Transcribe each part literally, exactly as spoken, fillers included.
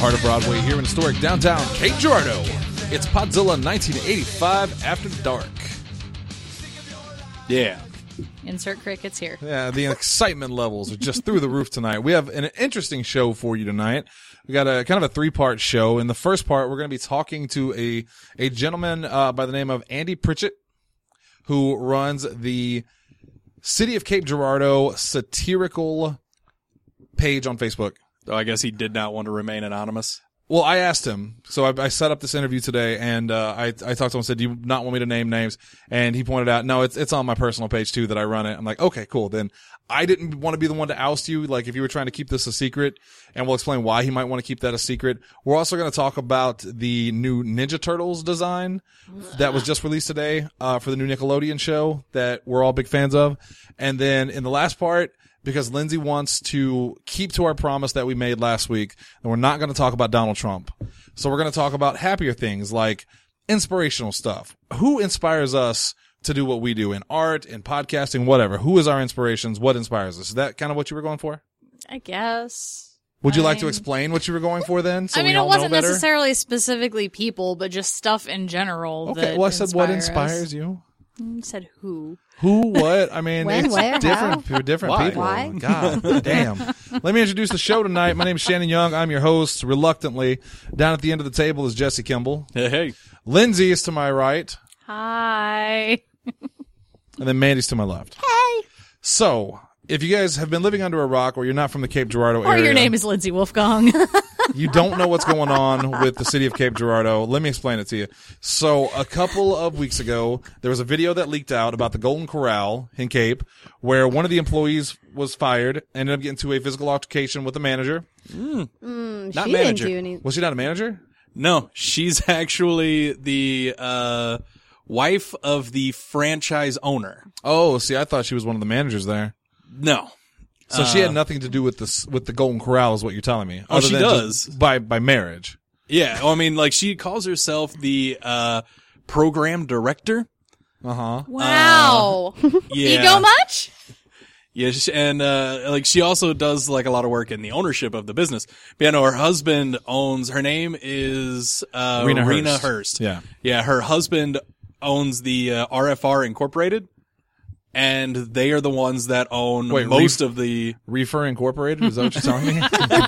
heart of Broadway here in historic downtown Cape Girardeau. It's Podzilla nineteen eighty-five After Dark. Yeah. Insert crickets here. Yeah, the excitement levels are just through the roof tonight. We have an interesting show for you tonight. We got a kind of a three-part show. In the first part, we're going to be talking to a a gentleman uh, by the name of Andy Pritchett, who runs the City of Cape Girardeau satirical page on Facebook. So I guess he did not want to remain anonymous. Well, I asked him, so I, I set up this interview today, and uh, I, I talked to him and said, do you not want me to name names? And he pointed out, no, it's it's on my personal page, too, that I run it. I'm like, okay, cool. Then I didn't want to be the one to oust you, like if you were trying to keep this a secret, and we'll explain why he might want to keep that a secret. We're also going to talk about the new Ninja Turtles design that was just released today uh, for the new Nickelodeon show that we're all big fans of. And then in the last part, because Lindsay wants to keep to our promise that we made last week, and we're not going to talk about Donald Trump. So we're going to talk about happier things like inspirational stuff. Who inspires us to do what we do in art, in podcasting, whatever? Who is our inspirations? What inspires us? Is that kind of what you were going for? I guess. Would you I like to mean- explain what you were going for then? So I mean, we it all wasn't know better? necessarily specifically people, but just stuff in general. Okay, that well, I said what inspire us. inspires you? You said who? Who, what? I mean, When, it's where, different how? for different Why? people. Why? God damn. Let me introduce the show tonight. My name is Shannon Young. I'm your host, reluctantly. Down at the end of the table is Jesse Kimball. Hey, hey. Lindsay is to my right, Hi. and then Mandy's to my left. Hey. So, if you guys have been living under a rock or you're not from the Cape Girardeau Or area, your name is Lindsay Wolfgang. you don't know what's going on with the city of Cape Girardeau, let me explain it to you. So, a couple of weeks ago, there was a video that leaked out about the Golden Corral in Cape, where one of the employees was fired, ended up getting into a physical altercation with the manager. Mm, Not she manager. didn't do any. Was she not a manager? No, she's actually the uh, wife of the franchise owner. Oh, see, I thought she was one of the managers there. No. So she had nothing to do with this, with the Golden Corral, is what you're telling me. Oh, other she than does. just by by marriage. Yeah, well, I mean, like, she calls herself the uh, program director. Uh huh. Wow. Yeah. Ego much? Yeah, she- and uh like she also does like a lot of work in the ownership of the business. But yeah, no, her husband owns. Her name is uh Rena Rena Hurst. Hurst. Yeah. yeah. Her husband owns the uh, R F R Incorporated, and they are the ones that own Wait, most Reef- of the. Reefer Incorporated. Is that what you're telling me?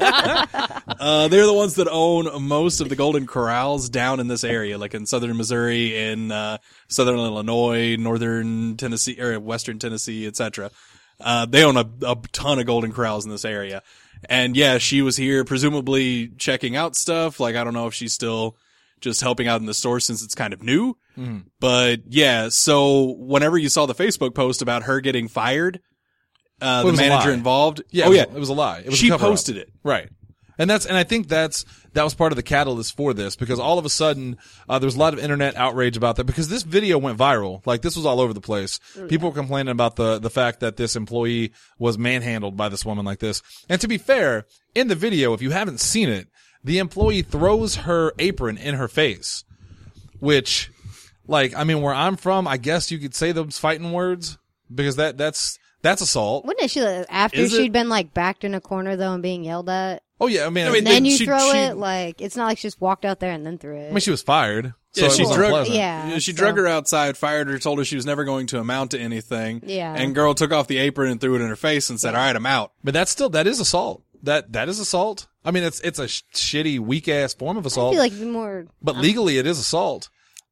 Uh, they're the ones that own most of the Golden Corrals down in this area, like in southern Missouri, in uh, southern Illinois, northern Tennessee, or western Tennessee, et cetera. Uh, they own a, a ton of Golden Corrals in this area. And yeah, she was here presumably checking out stuff. Like, I don't know if she's still just helping out in the store since it's kind of new. Mm. But yeah, so whenever you saw the Facebook post about her getting fired, uh, Well, it the was a manager lie. involved. Yeah. Oh it was, yeah. It was a lie. It was She a cover-up. posted it. Right. And that's, and I think that's, that was part of the catalyst for this, because all of a sudden, uh, there was a lot of internet outrage about that, because this video went viral. Like, this was all over the place. People were complaining about the, the fact that this employee was manhandled by this woman like this. And to be fair, in the video, if you haven't seen it, the employee throws her apron in her face, which, like, I mean, where I'm from, I guess you could say those fighting words, because that, that's, that's assault. Wouldn't it? She like, after Is it? she'd been like backed in a corner though and being yelled at. Oh yeah, I mean, I mean, And then then you she- throw she- it like it's not like she just walked out there and then threw it. I mean, she was fired. So Yeah, it she was drug- unpleasant. Yeah, Yeah, she so- drug her outside, fired her, told her she was never going to amount to anything. Yeah. And girl took off the apron and threw it in her face and said, all right, I'm out. But that's still, that is assault. That, that is assault. I mean, it's, it's a sh- shitty, weak ass form of I assault. feel like it'd be more. but legally it is assault.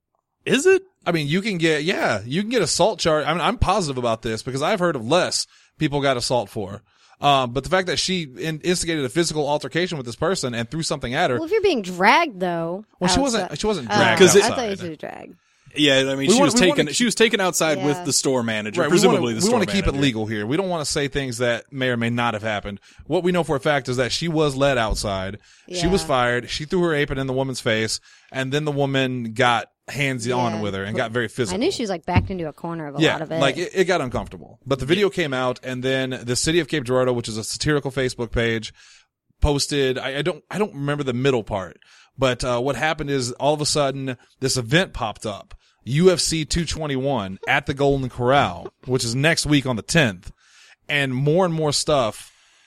Is it? I mean, you can get, yeah, you can get assault charge. I mean, I'm positive about this because I've heard of less people got assault for. Um, but the fact that she in- instigated a physical altercation with this person and threw something at her. Well, if you're being dragged though. Well, she outside- wasn't, she wasn't Oh, dragged 'Cause it- I thought you outside. said drag. Yeah, I mean, We she wanna- was we taken, wanna- she was taken outside Yeah. with the store manager, Right, presumably we wanna, the we store want to keep it manager. legal here. We don't want to say things that may or may not have happened. What we know for a fact is that she was led outside. She was Yeah. fired. She threw her apron in the woman's face, and then the woman got hands on Yeah. with her and got very physical. I knew she was like backed into a corner of a yeah, lot of it. like it, it got uncomfortable. But the video came out, and then the City of Cape Girardeau, which is a satirical Facebook page, posted. I, I don't, I don't remember the middle part, but uh, what happened is all of a sudden this event popped up, U F C two twenty-one at the Golden Corral, which is next week on the tenth, and more and more stuff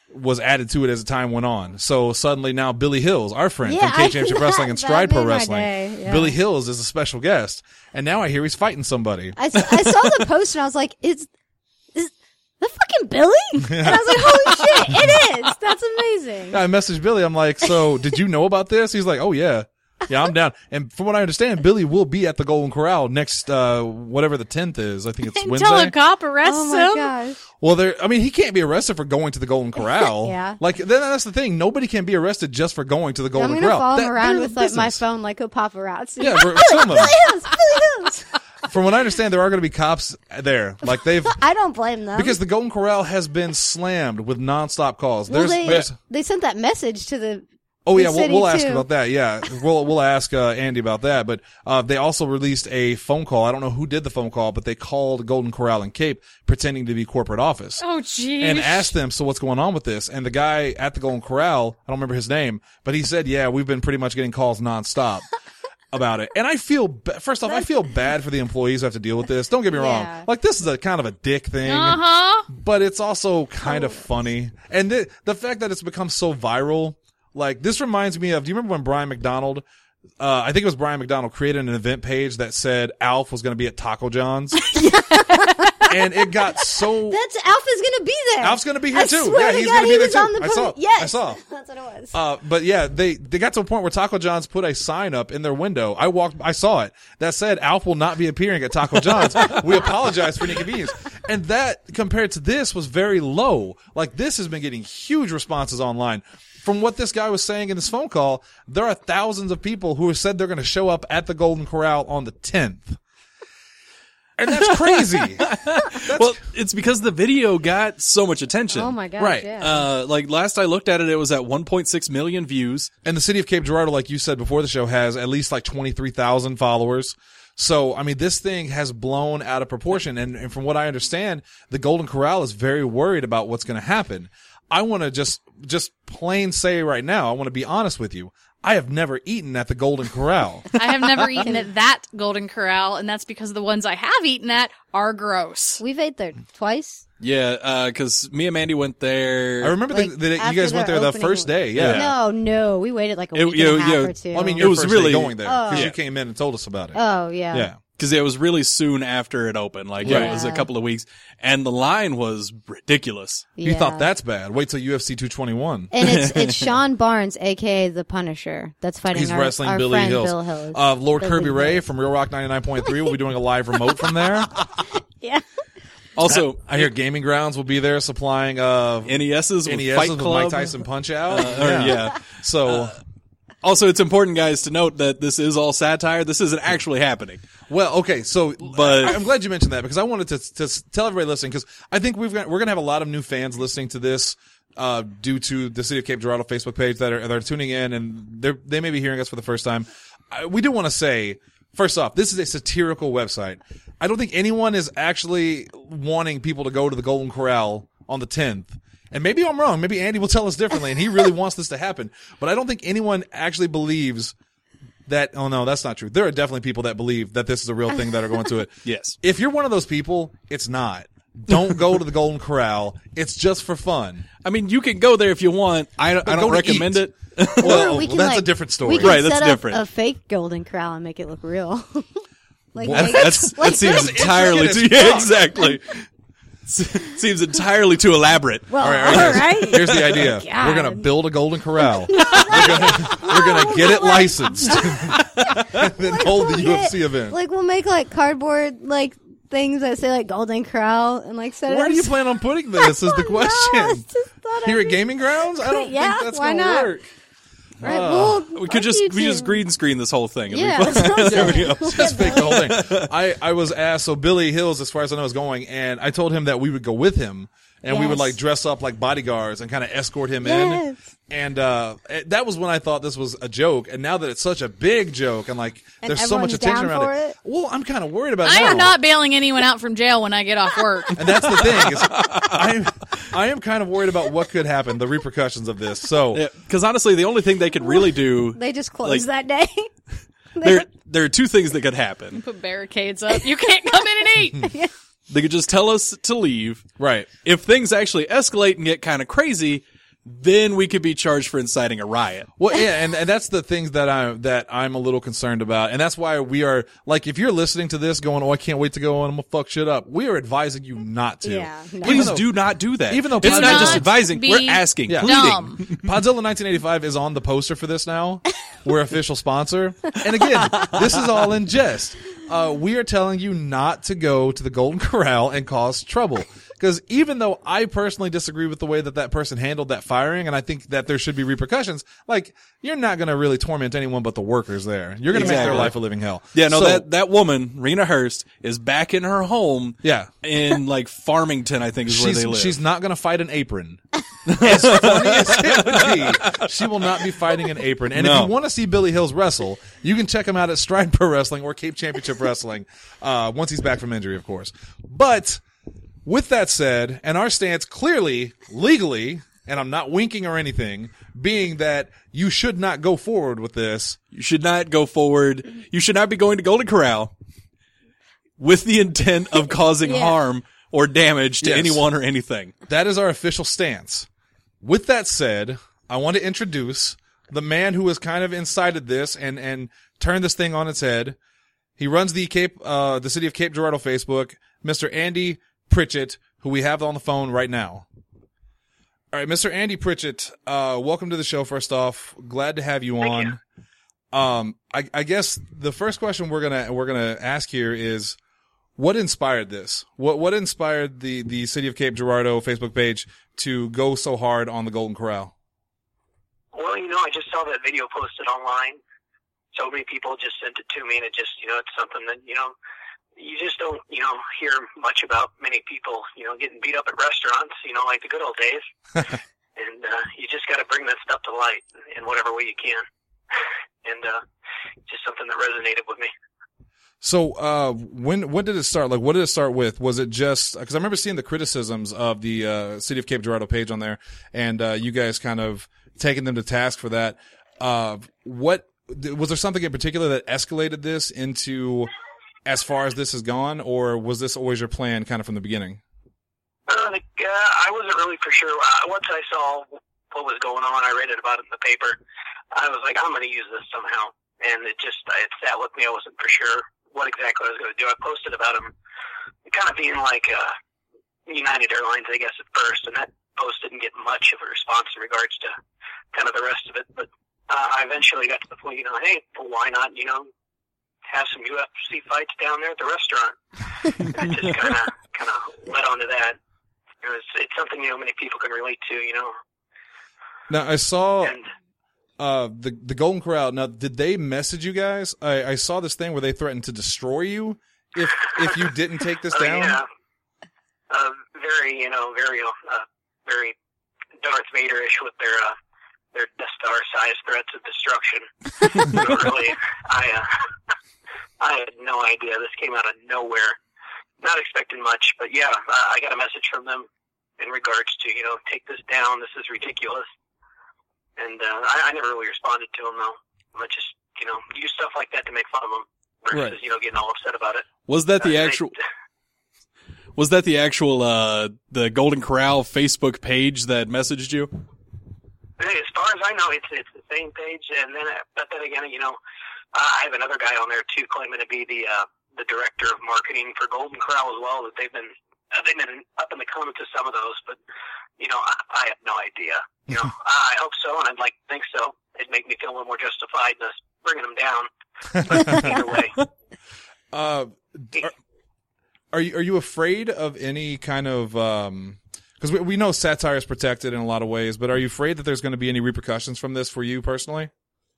was added to it as the time went on. So suddenly now Billy Hills, our friend Yeah, from K I- Championship Wrestling and that Stride Pro made my Wrestling, day, yeah. Billy Hills is a special guest. And now I hear he's fighting somebody. I, s- I saw the post and I was like, "Is is that fucking Billy?" And I was like, "Holy shit, it is! That's amazing." I messaged Billy. I'm like, so did you know about this? He's like, oh yeah. Yeah, I'm down. And from what I understand, Billy will be at the Golden Corral next, uh, whatever the tenth is. I think it's Until Wednesday. a cop arrests Oh my him. gosh! Well, there, I mean, he can't be arrested for going to the Golden Corral. Yeah. Like, then that's the thing. Nobody can be arrested just for going to the I'm Golden gonna Corral. follow him That- around they're with the like my business. phone, like a paparazzi. Yeah, for, film them. Billy Hills, Billy Hills. From what I understand, there are going to be cops there. Like, they've, I don't blame them because the Golden Corral has been slammed with nonstop calls. well, There's, they there's, they sent that message to the. Oh the yeah, we'll, city, we'll ask too. about that. Yeah, we'll we'll ask uh, Andy about that. But uh, they also released a phone call. I don't know who did the phone call, but they called Golden Corral and Cape, pretending to be corporate office, Oh, jeez. and asked them, "So what's going on with this?" And the guy at the Golden Corral, I don't remember his name, but he said, "Yeah, we've been pretty much getting calls nonstop." About it. And I feel, ba- first off, I feel bad for the employees who have to deal with this. Don't get me wrong. Yeah. Like, this is a kind of a dick thing. Uh-huh. But it's also kind of funny. And the, the fact that it's become so viral, like, this reminds me of, do you remember when Brian McDonald, uh, I think it was Brian McDonald created an event page that said Alf was going to be at Taco John's? And it got so, That's Alpha's gonna be there. Alf's going to be here I too. swear Yeah, to he's God, going to be he there was too. on the I post. saw. Yes, I saw. That's what it was. Uh, but yeah, they, they got to a point where Taco John's put a sign up in their window. I walked, I saw it that said, Alf will not be appearing at Taco John's. We apologize for any inconvenience. And that compared to this was very low. Like, this has been getting huge responses online. From what this guy was saying in this phone call, there are thousands of people who have said they're going to show up at the Golden Corral on the tenth. And that's crazy. Well, it's because the video got so much attention. Oh my gosh! Right. Yeah. Uh, like last I looked at it, it was at one point six million views. And the city of Cape Girardeau, like you said before the show, has at least like twenty-three thousand followers. So, I mean, this thing has blown out of proportion. And, and from what I understand, the Golden Corral is very worried about what's going to happen. I want to just, just plain say right now, I want to be honest with you. I have never eaten at the Golden Corral. I have never eaten at that Golden Corral, and that's because the ones I have eaten at are gross. We've ate there twice. Yeah, uh, cause me and Mandy went there. I remember Like, that that you after guys went their there the opening- first day. Yeah. No, no, we waited like a It- week you and a know, half you know, or two. Well, I mean, It your was first really- day going there because Oh. you came in and told us about it. oh yeah. Yeah. Cause it was really soon after it opened. Like, Right. it was a Yeah. couple of weeks. And the line was ridiculous. You Yeah. thought that's bad. Wait till U F C two twenty-one. And it's it's Sean Barnes, aka the Punisher, that's fighting He's our, wrestling our Billy friend Hills. Bill Hills. Uh, Lord Billy Kirby Ray Hills. from Real Rock ninety-nine point three will be doing a live remote from there. Yeah. Also, I hear Gaming Grounds will be there supplying uh, N E S's with N E S's Fight with Club. Mike Tyson Punch Out. Uh, or, yeah. So, Also, it's important, guys, to note that this is all satire. This isn't actually happening. well, okay. So, But- I, I'm glad you mentioned that because I wanted to to tell everybody listening because I think we've got, we're going to have a lot of new fans listening to this. Uh, due to the City of Cape Girardeau Facebook page that are, that are tuning in and they're, they may be hearing us for the first time. I, we do want to say, first off, this is a satirical website. I don't think anyone is actually wanting people to go to the Golden Corral on the tenth. And maybe I'm wrong. Maybe Andy will tell us differently and he really wants this to happen. But I don't think anyone actually believes that, oh no, that's not true. There are definitely people that believe that this is a real thing that are going to it. Yes. If you're one of those people, it's not. Don't go to the Golden Corral. It's just for fun. I mean, you can go there if you want. I, don't- I go don't to recommend eat. it. Well, Or we can, that's like, a different story. We can Right, that's set different. up a fake Golden Corral and make it look real. like, What? make- That's, like- that seems That's entirely intricate too, as yeah, fuck. exactly. S- seems entirely too elaborate. well, All right, all all right, right. Here's the idea. God. We're gonna build a Golden Corral. we're gonna, we're gonna get it licensed, and then hold the We'll U F C get- event. Like we'll make like cardboard like things that say like Golden Corral and like set it Where up. do you plan on putting this? Is the No, I question. just thought Here I'd at Gaming Grounds, I don't Yeah, think that's why gonna not? work. Right, Uh, well, We fuck could just you we just two. green screen this whole thing. It'd be Yeah, fun. that's what I'm There we saying. go. We'll Just get fake the whole thing. I, I was asked, so Billy Hills, as far as I know, is going, and I told him that we would go with him, and we would Yes. like dress up like bodyguards and kind of escort him Yes. in. And uh it- that was when I thought this was a joke, and now that it's such a big joke, and like And there's so much everyone's attention down around for it. it? Well, I'm kind of worried about I now. am not bailing anyone out from jail when I get off work. And that's the thing is, I'm I am kind of worried about what could happen, the repercussions of this. So Because honestly, the only thing they could really do, They just closed Like- that day. there there are two things that could happen. Put barricades up. You can't come in and eat. They could just tell us to leave. right, If things actually escalate and get kind of crazy, then we could be charged for inciting a riot. Well, yeah, and, and that's the things that I that I'm a little concerned about, and that's why we are like, if you're listening to this, going, "Oh, I can't wait to go on, I'm gonna fuck shit up." We are advising you not to. Yeah, no. Please though- do not do that. even though it's Do not not just advising, be we're asking, Yeah. pleading. Dumb. Podzilla nineteen eighty-five is on the poster for this now. We're official sponsor. And again, this is all in jest. Uh, we are telling you not to go to the Golden Corral and cause trouble. Because even though I personally disagree with the way that that person handled that firing, and I think that there should be repercussions, like, you're not going to really torment anyone but the workers there. You're going to make their Exactly. life a living hell. Yeah, no, So- that, that woman, Rena Hurst, is back in her home Yeah. in, like, Farmington, I think is where She's, they live. she's not going to fight an apron. As funny as it would be, she will not be fighting an apron. And if No. you want to see Billy Hills wrestle, you can check him out at Stride Pro Wrestling or Cape Championship Wrestling, uh, once he's back from injury, of course. But with that said, and our stance clearly, legally, and I'm not winking or anything, being that you should not go forward with this. You should not go forward. You should not be going to Golden Corral with the intent of causing Yeah. harm or damage to Yes. anyone or anything. That is our official stance. With that said, I want to introduce the man who has kind of incited this and, and turned this thing on its head. He runs the Cape, uh, the City of Cape Girardeau Facebook, Mister Andy Pritchett, who we have on the phone right now. All right, Mister Andy Pritchett, uh, welcome to the show. First off, glad to have you on. Um, I, I guess the first question we're gonna we're gonna ask here is, what inspired this? What what inspired the the City of Cape Girardeau Facebook page to go so hard on the Golden Corral? Well, you know, I just saw that video posted online. So many people just sent it to me, and it just, you know, it's something that, you know, you just don't, you know, hear much about many people, you know, getting beat up at restaurants, you know, like the good old days. And uh, you just got to bring that stuff to light in whatever way you can. And uh, just something that resonated with me. So, uh, when when did it start? Like, what did it start with? Was it just because I remember seeing the criticisms of the uh, City of Cape Girardeau page on there, and uh, you guys kind of taking them to task for that. Uh, what was there something in particular that escalated this into as far as this has gone, or was this always your plan, kind of from the beginning? Uh, like, uh, I wasn't really for sure. Uh, once I saw what was going on, I read it about it in the paper. I was like, I'm going to use this somehow, and it just it sat with me. I wasn't for sure what exactly I was going to do. I posted about him kind of being like uh, United Airlines, I guess, at first, and that post didn't get much of a response in regards to kind of the rest of it. But uh, I eventually got to the point, you know, hey, well, why not, you know, have some U F C fights down there at the restaurant? And it just kind of kind of led on to that. It was, it's something, you know, many people can relate to, you know. Now, I saw And uh, the the Golden Corral. Now, did they message you guys? I, I saw this thing where they threatened to destroy you if if you didn't take this oh, down. yeah, uh, very, you know, very, uh, very Darth Vader-ish with their uh, their Death Star-sized threats of destruction. You know, really, I uh, I had no idea. This came out of nowhere. Not expecting much, but yeah, I, I got a message from them in regards to, you know, take this down. This is ridiculous. And uh, I, I never really responded to them, though. I just, you know, use stuff like that to make fun of them versus, Right. you know, getting all upset about it. Was that the Uh, actual? they- Was that the actual uh the Golden Corral Facebook page that messaged you? Hey, as far as I know, it's it's the same page, and then but then again, you know, I have another guy on there too, claiming to be the uh, the director of marketing for Golden Corral as well. That they've been uh, they've been up in the comments of some of those, but you know, I, I have no idea. You know, I, I hope so, and I'd like to think so. It'd make me feel a little more justified in us bringing them down. But either way, Uh, are, are you are you afraid of any kind of um? Because we we know satire is protected in a lot of ways, but are you afraid that there's going to be any repercussions from this for you personally?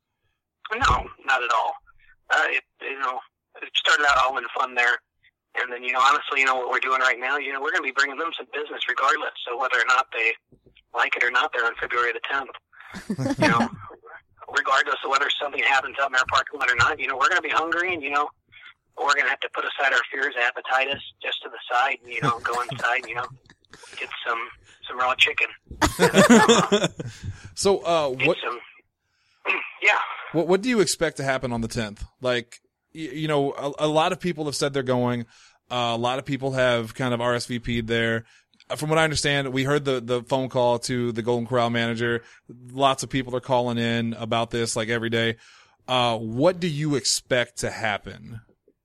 no, not at all. Uh, it, you know, it started out all in fun there. And then, you know, honestly, you know, what we're doing right now, you know, we're going to be bringing them some business regardless. So whether or not they like it or not, they're on February the tenth. You know, regardless of whether something happens out in our parking lot or not, you know, we're going to be hungry, and, you know, we're going to have to put aside our fears, appetitis just to the side, and, you know, go inside, you know, get some, some raw chicken. So, uh, Get what some, yeah. what what do you expect to happen on the tenth? Like, you, you know, a, a lot of people have said they're going. Uh, a lot of people have kind of R S V P'd there. from what I understand, we heard the, the phone call to the Golden Corral manager. Lots of people are calling in about this like every day. Uh, what do you expect to happen?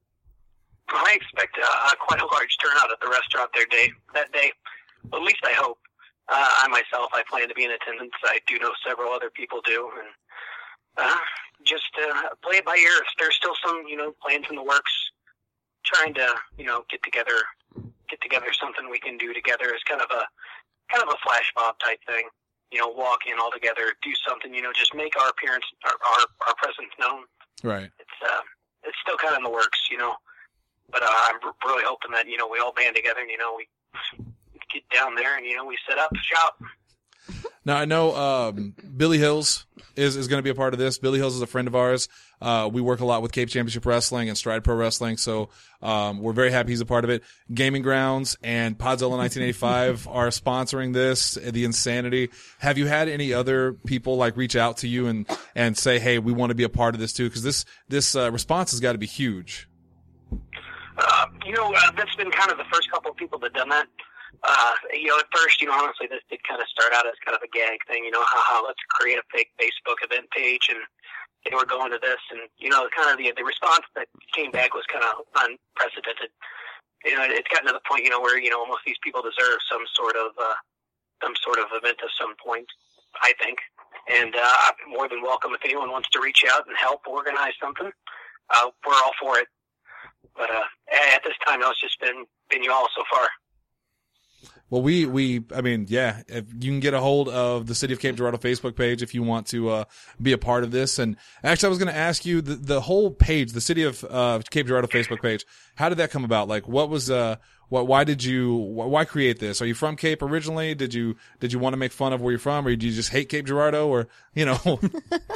I expect uh, quite a large turnout at the restaurant there day, that day. Well, at least I hope. Uh, I myself, I plan to be in attendance. I do know several other people do. And uh, just uh, play it by ear. If there's still some, you know, plans in the works, trying to, you know, get together, get together something we can do together is kind of a, kind of a flash mob type thing. You know, walk in all together, do something, you know, just make our appearance, our, our, our presence known. Right. It's, uh, it's still kind of in the works, you know, but uh, I'm really hoping that, you know, we all band together and, you know, we get down there and, you know, we set up shop. Now, I know um, Billy Hills is, is going to be a part of this. Billy Hills is a friend of ours. Uh, we work a lot with Cape Championship Wrestling and Stride Pro Wrestling, so um, we're very happy he's a part of it. Gaming Grounds and Podzilla nineteen eighty-five are sponsoring this, The Insanity. Have you had any other people like reach out to you and, and say, hey, we want to be a part of this too? Because this, this uh, response has got to be huge. Uh, you know, uh, that's been kind of the first couple of people that done that. Uh, you know, at first, you know, honestly, this did kind of start out as kind of a gag thing, you know, haha, let's create a fake Facebook event page, and they were going to this, and, you know, kind of the, the response that came back was kind of unprecedented. You know, it's gotten to the point, you know, where, you know, almost these people deserve some sort of, uh, some sort of event at some point, I think. And, uh, I'm more than welcome if anyone wants to reach out and help organize something. Uh, we're all for it. But, uh, at this time, no, it's just been, been you all so far. Well, we, we, I mean, yeah, if you can get a hold of the City of Cape Girardeau Facebook page if you want to, uh, be a part of this. And actually, I was going to ask you the, the whole page, the City of, uh, Cape Girardeau Facebook page. How did that come about? Like, what was, uh, what, why did you, why create this? Are you from Cape originally? Did you, did you want to make fun of where you're from, or did you just hate Cape Girardeau, or, you know? Well,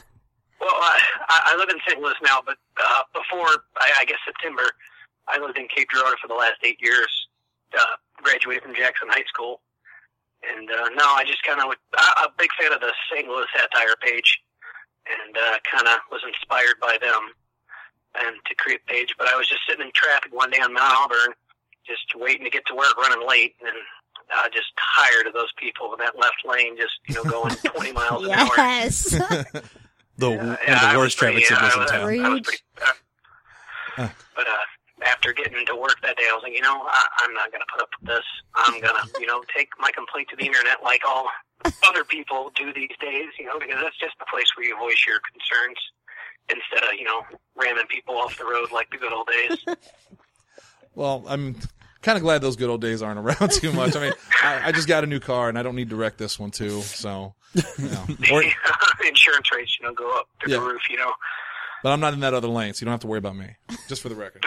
I, I live in Saint Louis now, but, uh, before, I, I guess September, I lived in Cape Girardeau for the last eight years. Uh, graduated from Jackson High School, and uh, no, I just kind of I'm a big fan of the Saint Louis satire page, and uh, kind of was inspired by them, and to create a page. But I was just sitting in traffic one day on Mount Auburn, just waiting to get to work, running late, and uh, just tired of those people in that left lane, just you know going twenty miles an hour. Yes. The, Yeah, one of yeah, I the was worst pretty, traffic signals uh, in town. I was- I was pretty, uh, but uh, after getting to work that day, I was like, you know, I, I'm not going to put up with this. I'm going to, you know, take my complaint to the internet like all other people do these days, you know, because that's just the place where you voice your concerns instead of, you know, ramming people off the road like the good old days. Well, I'm kind of glad those good old days aren't around too much. I mean, I, I just got a new car and I don't need to wreck this one too. So, you know. Or, Insurance rates, you know, go up through Yeah. the roof, you know. but I'm not in that other lane, so you don't have to worry about me. Just for the record.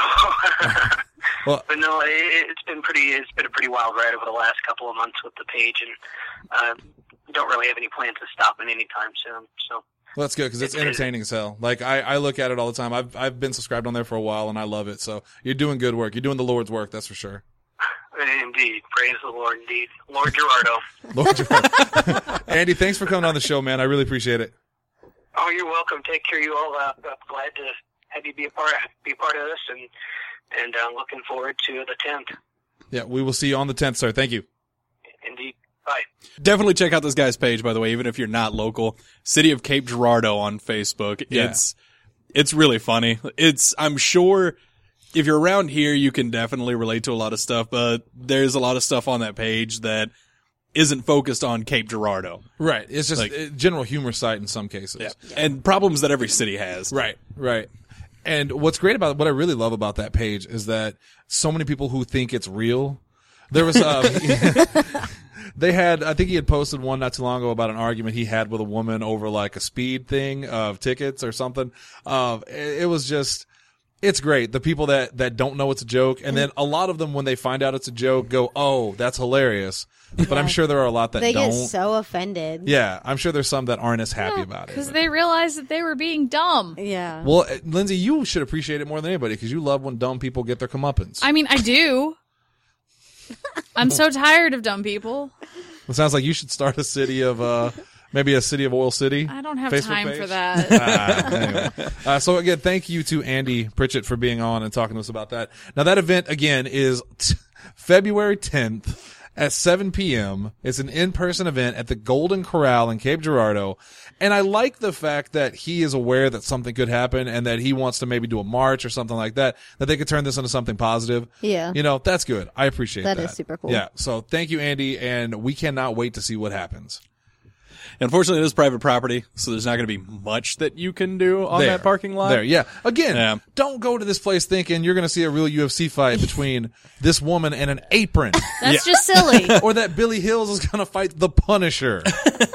Well, But no, it, it's been pretty. It's been a pretty wild ride over the last couple of months with the page, and uh, don't really have any plans to stop it anytime soon. So well, that's good because it's entertaining as hell. Like I, I look at it all the time. I've I've been subscribed on there for a while and I love it. So you're doing good work. You're doing the Lord's work, that's for sure. indeed, praise the Lord, indeed, Lord Girardeau. Lord Gerard. Andy, thanks for coming on the show, man. I really appreciate it. Oh, you're welcome. Take care, you all. Uh, I'm glad to have you be a part be a part of this, and and uh, looking forward to the tenth. Yeah, we will see you on the tenth, sir. Thank you. Indeed. Bye. Definitely check out this guy's page, by the way, even if you're not local. City of Cape Girardeau on Facebook. Yeah. It's it's really funny. It's I'm sure if you're around here, you can definitely relate to a lot of stuff, but there's a lot of stuff on that page that isn't focused on Cape Girardeau. Right. It's just Like- a general humor site in some cases. Yeah. And problems that every city has. Right, right. And what's great about what I really love about that page is that so many people who think it's real. There was um, they had I think he had posted one not too long ago about an argument he had with a woman over like a speed thing of tickets or something. Um, it, it was just it's great. The people that that don't know it's a joke, and then a lot of them when they find out it's a joke go, "Oh, that's hilarious." But I'm sure there are a lot that They don't. get so offended. Yeah, I'm sure there's some that aren't as happy about it. Because but- they realized that they were being dumb. Yeah. Well, uh, Lindsay, you should appreciate it more than anybody because you love when dumb people get their comeuppance. I mean, I do. I'm so tired of dumb people. It sounds like you should start a city of, uh, maybe a city of Oil City. I don't have Facebook time page. for that. Ah, anyway. Uh, so again, thank you to Andy Pritchett for being on and talking to us about that. Now that event again is t- February tenth at seven p.m. It's an in-person event at the Golden Corral in Cape Girardeau. And I like the fact that he is aware that something could happen and that he wants to maybe do a march or something like that, that they could turn this into something positive. Yeah. You know, that's good. I appreciate that. That is super cool. Yeah. So thank you, Andy. And we cannot wait to see what happens. Unfortunately, it is private property, so there's not going to be much that you can do on There. that parking lot. There, yeah. Again, Yeah. don't go to this place thinking you're going to see a real U F C fight between this woman and an apron, That's just silly. or that Billy Hills is going to fight the Punisher.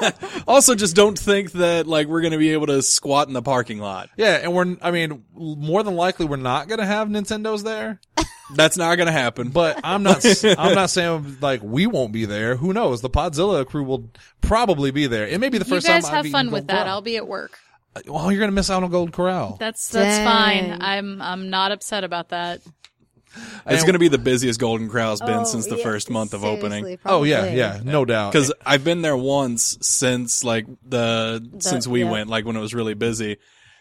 Also, just don't think that like we're going to be able to squat in the parking lot. Yeah, and we're, I mean, more than likely we're not going to have Nintendos there, That's not going to happen. but I'm not, I'm not saying like we won't be there. Who knows? The Podzilla crew will probably be there. It may be the You first guys time have I've fun eaten with Golden that. Corral. I'll be at work. Well, you're going to miss out on Golden Corral. That's that's Dang. fine. I'm I'm not upset about that. It's going to be the busiest Golden Corral's been Oh, since the yeah, first month of seriously, opening. Oh yeah, probably. yeah, no doubt. Because I've been there once since like the, since we yeah. went, like when it was really busy.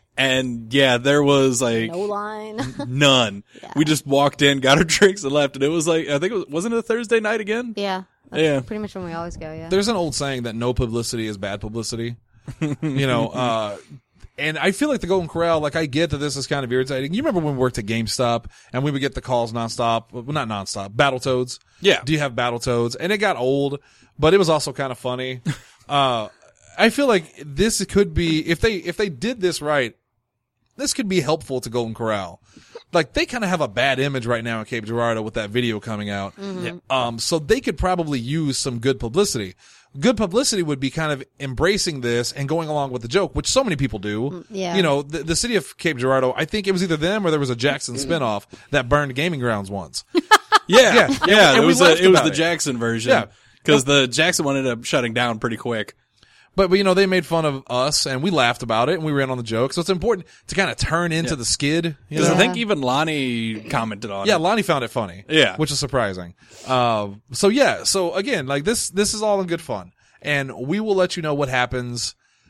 And yeah, there was like No line. none. We just walked in, got our drinks, and left. And it was like, I think it was, wasn't it a Thursday night again? yeah. That's Yeah. pretty much when we always go, yeah. There's an old saying that no publicity is bad publicity. You know, uh, and I feel like the Golden Corral, like I get that this is kind of irritating. You remember when we worked at GameStop and we would get the calls nonstop, well, not nonstop, Battletoads. Yeah. Do you have Battletoads? And it got old, but it was also kind of funny. uh, I feel like this could be, if they, if they did this right, this could be helpful to Golden Corral. Like they kind of have a bad image right now in Cape Girardeau with that video coming out. Yeah. Um, so they could probably use some good publicity. Good publicity would be kind of embracing this and going along with the joke, which so many people do. yeah. You know, the, the city of Cape Girardeau, I think it was either them or there was a Jackson spinoff that burned gaming grounds once. Yeah. Yeah. Yeah. And it we was, laughed a, it was about the it. Jackson version. Yeah. Because the Jackson one ended up shutting down pretty quick. But, but, you know, they made fun of us and we laughed about it and we ran on the joke. So it's important to kind of turn into the skid. You Because know? I think even Lonnie commented on Yeah, it. Lonnie found it funny. Yeah. Which is surprising. Uh, so yeah, so again, like this, this is all in good fun. And we will let you know what happens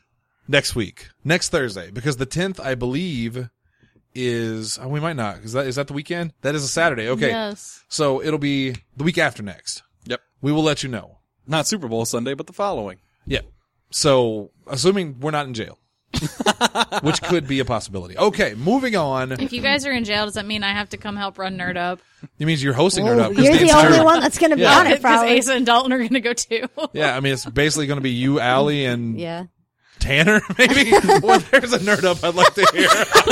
next week, next Thursday, because the tenth, I believe, is, oh, we might not. Is that, is that the weekend? That is a Saturday. Okay. Yes. So it'll be the week after next. Yep. We will let you know. Not Super Bowl Sunday, but the following. Yeah. So assuming we're not in jail, which could be a possibility. Okay. Moving on. If you guys are in jail, does that mean I have to come help run Nerd Up? It means you're hosting Oh, Nerd Up. 'cause you're the Dave's only turn. one that's going to be Yeah. on it, Because probably. Asa and Dalton are going to go too. Yeah. I mean, it's basically going to be you, Allie, and Yeah. Tanner, maybe? Well, there's a Nerd Up I'd like to hear.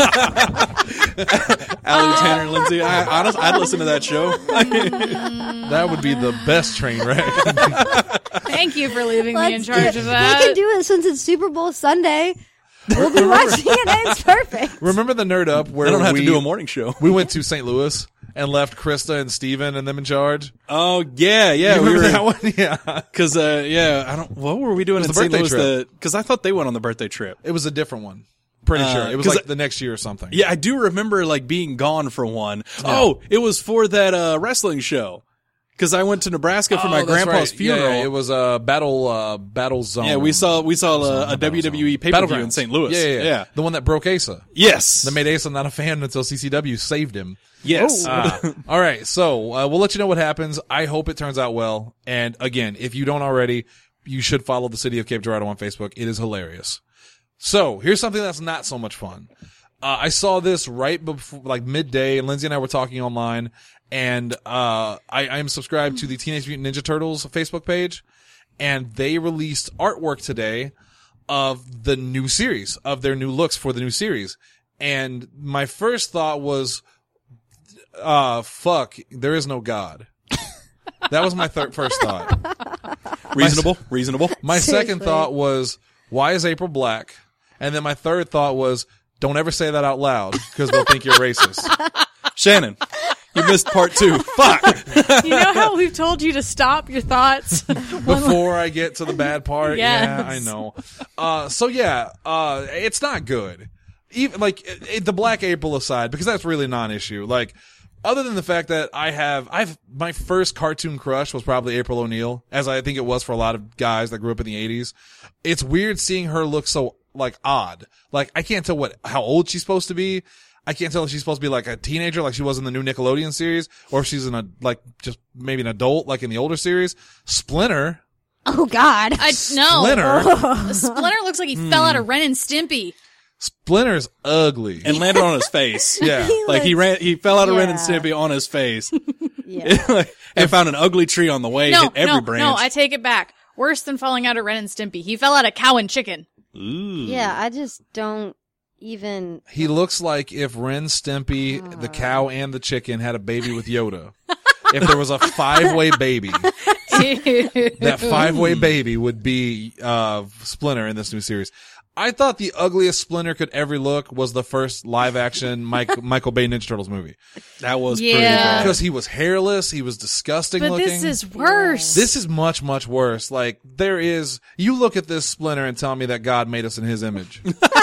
Allie, Tanner, Lindsay. I, honest, I'd listen to that show. That would be the best train wreck. Thank you for leaving me in Let's charge do of it. that. They can do it since it's Super Bowl Sunday. We'll be watching it and it's perfect. Remember the Nerd Up where I don't have we, to do a morning show. we went to Saint Louis and left Krista and Steven and them in charge? Oh, yeah, yeah. You we remember were, that one? Yeah. Cause, uh, yeah, I don't, what were we doing It in was the Saint birthday Louis? trip. The, cause I thought they went on the birthday trip. It was a different one. Pretty Uh, sure. It was 'cause like I- the next year or something. Yeah, I do remember like being gone for one. Oh, it was for that, uh, wrestling show. Cause I went to Nebraska for Oh, my that's grandpa's right. Yeah, funeral. yeah, it was a uh, battle, uh, battle zone. Yeah, we saw, we saw uh, a W W E pay-per-view in Battlegrounds. Saint Louis. Yeah, yeah, yeah. yeah. The one that broke Asa. Yes. That made Asa not a fan until C C W saved him. yes. Uh, all right, so uh, we'll let you know what happens. I hope it turns out well. And again, if you don't already, you should follow the City of Cape Girardeau on Facebook. It is hilarious. So here's something that's not so much fun. Uh, I saw this right before, like midday, and Lindsay and I were talking online, and uh, I, I am subscribed to the Teenage Mutant Ninja Turtles Facebook page, and they released artwork today of the new series, of their new looks for the new series. And my first thought was, uh, fuck, there is no God. That was my thir- first thought. reasonable. Reasonable. My second Seriously. thought was, why is April black? And then my third thought was, don't ever say that out loud because they'll think you're racist. Shannon, you missed part two. Fuck. You know how we've told you to stop your thoughts? Before I get to the bad part. Yeah, I Yes. know. Uh, so yeah, uh, it's not good. Even like it, it- the Black April aside, because that's really non-issue. Like, other than the fact that I have, I've, my first cartoon crush was probably April O'Neil, as I think it was for a lot of guys that grew up in the eighties. It's weird seeing her look so, like, odd. Like, I can't tell what, how old she's supposed to be. I can't tell if she's supposed to be like a teenager, like she was in the new Nickelodeon series, or if she's in a like just maybe an adult, like in the older series. Splinter. Oh God. I no. Splinter. Splinter looks like he fell out of Ren and Stimpy. Splinter's ugly. And landed on his face. Yeah. He Like he looks- ran, he fell out of Ren and Yeah. Stimpy on his face. Yeah. And found an ugly tree on the way, No, hit every no, branch. no. I take it back. Worse than falling out of Ren and Stimpy. He fell out of Cow and Chicken. Ooh. Yeah, I just don't even. He looks like if Ren, Stimpy, the cow, and the chicken had a baby with Yoda. If there was a five-way baby, that five-way baby would be uh, Splinter in this new series. I thought the ugliest Splinter could ever look was the first live-action Mike, Michael Bay Ninja Turtles movie. That was Yeah. pretty bad. Because he was hairless, he was disgusting But looking. this is worse. This is much, much worse. Like, there is, you look at this Splinter and tell me that God made us in his image.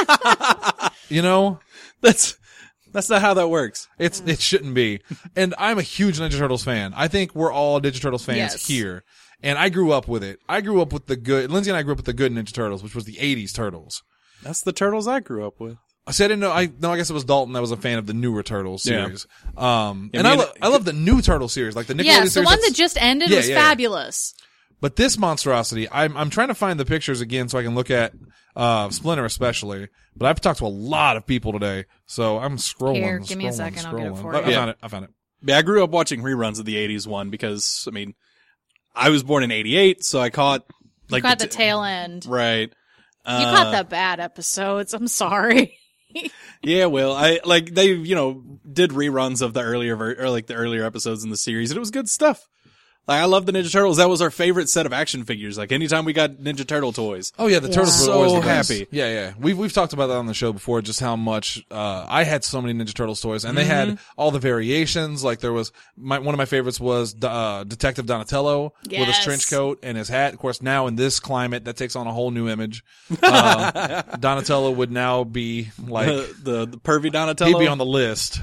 You know? That's, that's not how that works. It's, it shouldn't be. And I'm a huge Ninja Turtles fan. I think we're all Ninja Turtles fans Yes. here. And I grew up with it. I grew up with the good, Lindsay and I grew up with the good Ninja Turtles, which was the eighties Turtles. That's the turtles I grew up with. I said, I didn't know, I, no, I guess it was Dalton that was a fan of the newer Turtles Yeah. series. Um, Yeah, and me I, and- lo- I love the new Turtle series, like the Nickelodeon yes, the series. one that's- that just ended Yeah, was yeah, yeah. fabulous. But this monstrosity, I'm I'm trying to find the pictures again so I can look at uh Splinter especially. But I've talked to a lot of people today, so I'm scrolling. Here, give me a scrolling, second, I'll get it scrolling. for Oh, you. I Yeah. found it. I found it. Yeah, I grew up watching reruns of the eighties one because, I mean, I was born in eighty-eight, so I caught, like, you caught the t- tail end. Right. You Uh, caught the bad episodes. I'm sorry. Yeah, well, I, like, they, you know, did reruns of the earlier, ver- or like the earlier episodes in the series, and it was good stuff. Like, I love the Ninja Turtles. That was our favorite set of action figures. Like, anytime we got Ninja Turtle toys. Oh yeah, the Yeah. turtles were So always the best. happy. Yeah, yeah. We've we've talked about that on the show before. Just how much uh I had so many Ninja Turtles toys, and they had Mm-hmm. all the variations. Like there was my one of my favorites was uh, Detective Donatello with his Yes. trench coat and his hat. Of course, now in this climate, that takes on a whole new image. Uh, Donatello would now be like the, the pervy Donatello. he'd be on the list.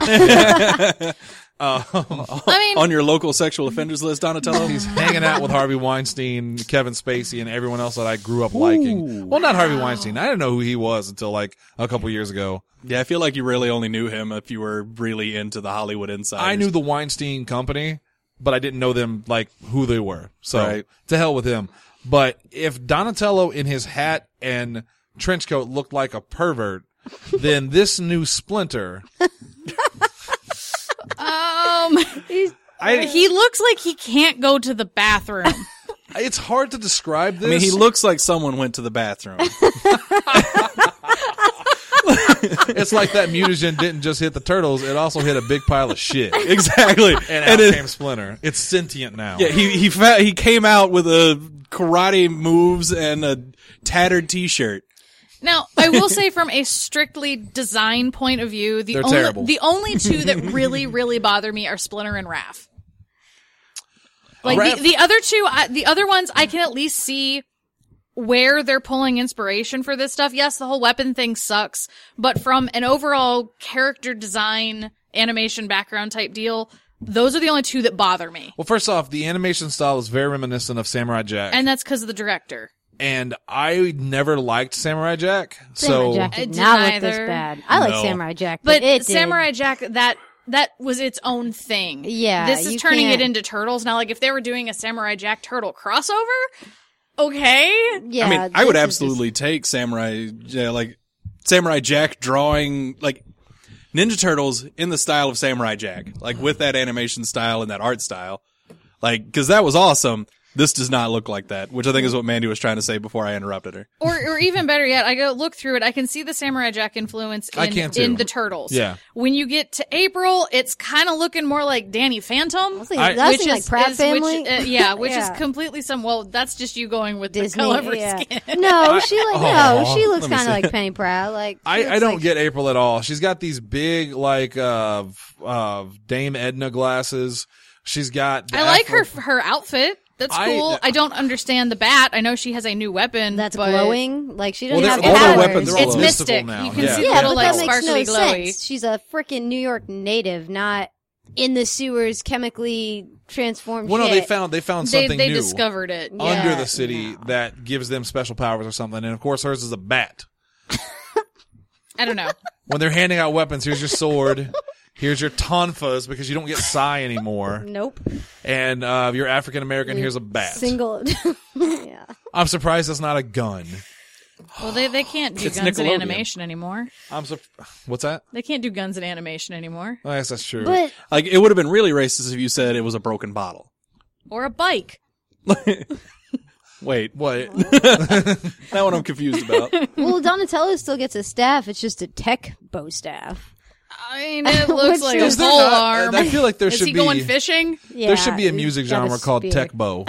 I mean, on your local sexual offenders list, Donatello. He's hanging out with Harvey Weinstein, Kevin Spacey, and everyone else that I grew up liking. Well, not Harvey Weinstein. I didn't know who he was until like a couple years ago. Yeah, I feel like you really only knew him if you were really into the Hollywood insiders. I knew the Weinstein Company, but I didn't know them like who they were. So Right. to hell with him. But if Donatello in his hat and trench coat looked like a pervert, then this new Splinter, um, I, he looks like he can't go to the bathroom. it's hard to describe this. I mean, he looks like someone went to the bathroom. It's like that mutagen didn't just hit the turtles; it also hit a big pile of shit. Exactly. And out And it- came Splinter. It's sentient now. yeah, he he fa- he came out with a karate moves and a tattered T-shirt. Now, I will say from a strictly design point of view, the They're only terrible. the only two that really, really bother me are Splinter and Raph. Like Raph- the, the other two, I, the other ones, I can at least see where they're pulling inspiration for this stuff. Yes, the whole weapon thing sucks, but from an overall character design, animation background type deal, those are the only two that bother me. Well, first off, the animation style is very reminiscent of Samurai Jack, And that's because of the director. and I never liked Samurai Jack. Samurai so Jack I did did not look this neither. bad. I like No. Samurai Jack, but, But it did. Samurai Jack, that that was its own thing. Yeah, this is you turning can't- it into Turtles now. Like if they were doing a Samurai Jack Turtle crossover, okay. Yeah, I mean, I would this is absolutely take Samurai, yeah, like Samurai Jack drawing like Ninja Turtles in the style of Samurai Jack, like with that animation style and that art style, like because that was awesome. This does not look like that, which I think is what Mandy was trying to say before I interrupted her. Or, or even better yet, I go look through it. I can see the Samurai Jack influence I in, can too. in the Turtles. Yeah. When you get to April, it's kind of looking more like Danny Phantom. just, I- that's which like is, Pratt is- family. Which, uh, yeah, which Yeah. is completely some. Well, that's just you going with Disney. the color of her yeah. skin. No, she like no, Oh, she looks let me kind of see. like Penny Proud. Like she I, looks I don't like- get April at all. She's got these big like uh uh Dame Edna glasses. She's got. the I like her Afro- her outfit. That's I- cool. I, don't understand the bat. I know she has a new weapon. That's but glowing. Like she Well, doesn't they're- have all their powers. weapons are all It's mystical mystic. now. You can Yeah. see Yeah, the but little that like makes no sparkly glowy. sense. She's a freaking New York native, not in the sewers, chemically transformed. Well, no, shit. they found they found They something they new discovered it. Yeah. under the city no. that gives them special powers or something. And of course, hers is a bat. I don't know. when they're handing out weapons, here's your sword. Here's your tonfas because you don't get sai anymore. Nope. And uh, if you're African American, here's a bat. Single. Yeah. I'm surprised that's not a gun. Well, they they can't do It's guns in Nickelodeon. animation anymore. I'm sur- What's that? They can't do guns in animation anymore. I guess that's true. But Like, it would have been really racist if you said it was a broken bottle. Or a bike. Wait, what? that one I'm confused about. well, Donatello still gets a staff. It's just a tech bow staff. I mean, it looks Which like is a there pole not- arm. I feel like there Is should he be going fishing? Yeah, there should be a he's music got a genre called spear. tech bow.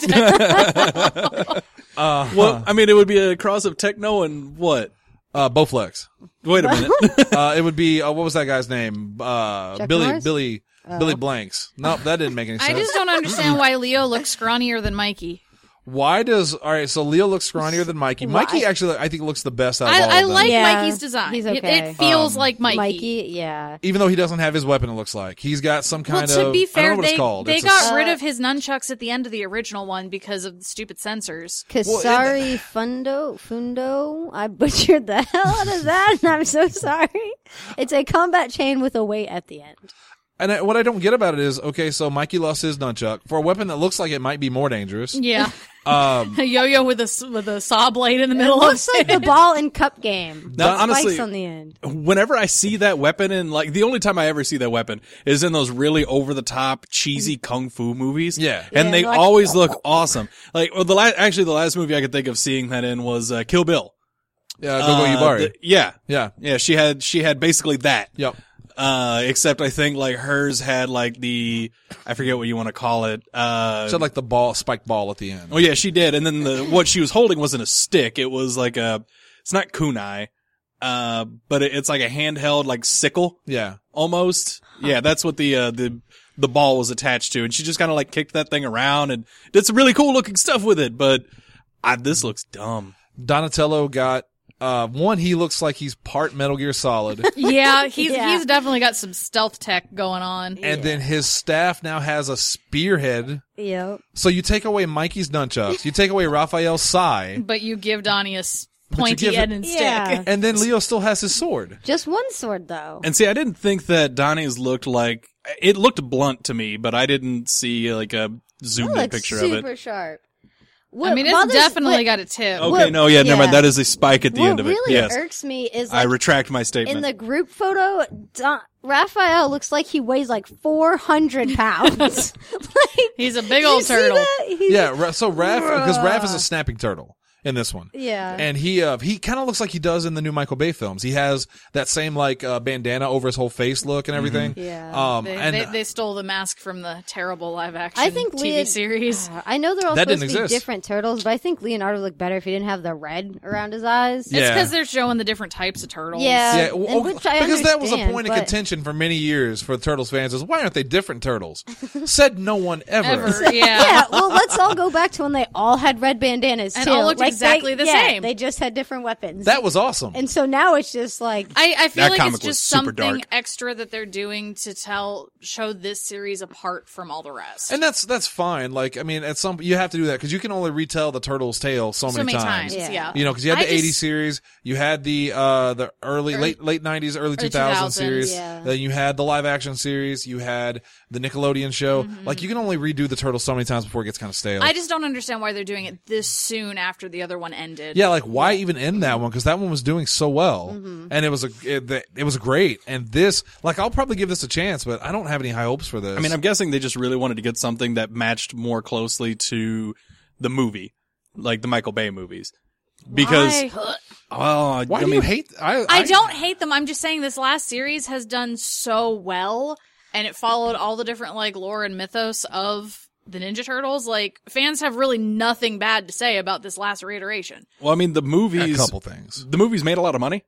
uh, Well, I mean, it would be a cross of techno and what? uh, Bowflex. Wait a minute. Uh, it would be uh, what was that guy's name? Uh, Chuck Billy Norris? Billy Billy Blanks. Nope, that didn't make any sense. I just don't understand why Leo looks scrawnier than Mikey. Why does all right? So Leo looks scrawnier than Mikey. Why? Mikey actually, I think, looks the best out of all I, I of them. like Yeah, Mikey's design. he's It- okay. It, feels Um, like Mikey. Mikey, yeah. Even though he doesn't have his weapon, it looks like he's got some kind Well, to of. be I don't fair, know what they, it's called. they It's a got s- rid of his nunchucks at the end of the original one because of the stupid sensors. Kasari Fundo, Fundo. I butchered the hell out of that, and I'm so sorry. It's a combat chain with a weight at the end. And I, what I don't get about it is, okay, so Mikey lost his nunchuck for a weapon that looks like it might be more dangerous. Yeah, Um, a yo-yo with a s- with a saw blade in the It middle looks of like the ball and cup game. Now, Spikes honestly, on the end. whenever I see that weapon, and like the only time I ever see that weapon is in those really over the top, cheesy kung fu movies. Yeah. and Yeah, they like- always look awesome. Like well, the last, actually, the last movie I could think of seeing that in was uh, Kill Bill. yeah, Go Go Uh, Yubari. the- yeah, yeah. yeah. She had she had basically that. Yep. Uh, except I think like hers had like the I forget what you want to call it. Uh, She had like the ball, spiked ball at the end. oh yeah, she did. And then the what she was holding wasn't a stick. It was like a. It's not kunai. Uh, but it, it's like a handheld like sickle. Yeah. Almost. Yeah, that's what the, uh, the, the ball was attached to. And she just kind of like kicked that thing around and did some really cool looking stuff with it. But I, this looks dumb. Donatello got, uh, one, he looks like he's part Metal Gear Solid. Yeah, he's Yeah. he's definitely got some stealth tech going on. And then his staff now has a spearhead. Yep. So you take away Mikey's nunchucks, you take away Raphael's sai, But you give Donnie a s- you pointy give it- end and stick. Yeah. and then Leo still has his sword. Just one sword, though. And see, I didn't think that Donnie's looked like, it looked blunt to me, but I didn't see like a zoomed in That looks picture of super it. sharp. I What mean, it's bothers- definitely what- got a tip. Okay, What- no, yeah, never mind. yeah. That is a spike at the what end of it. really Yes. irks me is I like retract my statement. in the group photo, Don- Raphael looks like he weighs like four hundred pounds. like, He's a big did you old see turtle. that? He's- Yeah, Ra- so Raph, because Raph is a snapping turtle in this one. Yeah. And he, uh, he kind of looks like he does in the new Michael Bay films. He has that same, like, uh, bandana over his whole face look and everything. Yeah. Um, They, and they, they stole the mask from the terrible live action I think T V Leon- series. I know they're all That supposed didn't to be exist. different turtles, but I think Leonardo would look better if he didn't have the red around his eyes. Yeah. It's because they're showing the different types of turtles. Yeah. yeah, and well, which I because that was a understand, point of but- contention for many years for Turtles fans is why aren't they different turtles? Said no one ever. Ever, yeah. Yeah, well, let's all go back to when they all had red bandanas And too. all looked Like, exactly they- the yeah, same. They just had different weapons. That was awesome. and so now it's just like I, I feel That like comic it's was just super something dark. extra that they're doing to tell show this series apart from all the rest. And that's that's fine. Like, I mean, at some you have to do that because you can only retell the Turtles' tale so, so many times, Yeah. yeah. You know, because you had I the eighties just- series, you had the uh the early, Early- late late nineties, early two Early thousands two thousands, series. yeah. Then you had the live action series. You had the Nickelodeon show. Mm-hmm. Like, you can only redo the Turtles so many times before it gets kind of stale. I just don't understand why they're doing it this soon after the other one ended. Yeah, like why even end that one? Because that one was doing so well, Mm-hmm. and it was a it, it was great. And this, like, I'll probably give this a chance, but I don't have any high hopes for this. I mean, I'm guessing they just really wanted to get something that matched more closely to the movie, like the Michael Bay movies. Because, Why? oh, why I do mean, you hate? I, I don't hate them. I'm just saying this last series has done so well, and it followed all the different like lore and mythos of the Ninja Turtles. Like, fans have really nothing bad to say about this last reiteration. well, I mean, the a movies, couple things. the movies made a lot of money.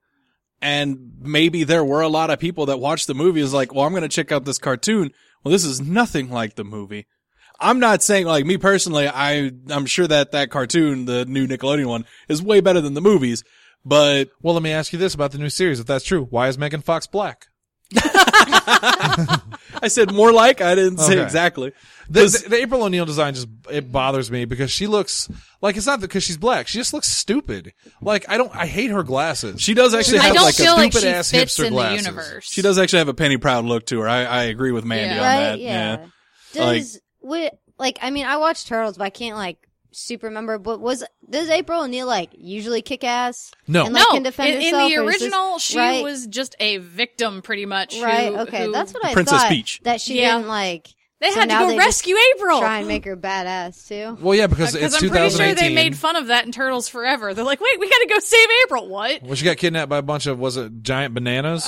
And maybe there were a lot of people that watched the movie is like, well, I'm going to check out this cartoon. Well, this is nothing like the movie. I'm not saying like me personally, I, I'm sure that that cartoon, the new Nickelodeon one, is way better than the movies, but Well, let me ask you this about the new series. If that's true, why is Megan Fox black? I said more like. I didn't say Okay. exactly. The, 'Cause- the, the April O'Neil design just it bothers me because she looks like it's not because she's black. She just looks stupid. Like I don't. I hate her glasses. She does actually I have don't like feel a. like she stupid-ass fits hipster in glasses. the universe. She does actually have a Penny Proud look to her. I, I agree with Mandy Yeah. on Right? that. Yeah. Does wi- like I mean I watched Turtles, but I can't like super remember. But was does April O'Neil like usually kick ass? No. And, like, No, can defend in, in herself, the or is this- original, she right? was just a victim, pretty much. Right. who- Okay. who- That's what I Princess thought. Peach. That she Yeah. didn't like. they so had to now go they just rescue April. Try and make her badass too. Well, yeah, because Because it's I'm pretty sure twenty eighteen. they made fun of that in Turtles Forever. They're like, wait, we got to go save April. What? Well, she got kidnapped by a bunch of was it giant bananas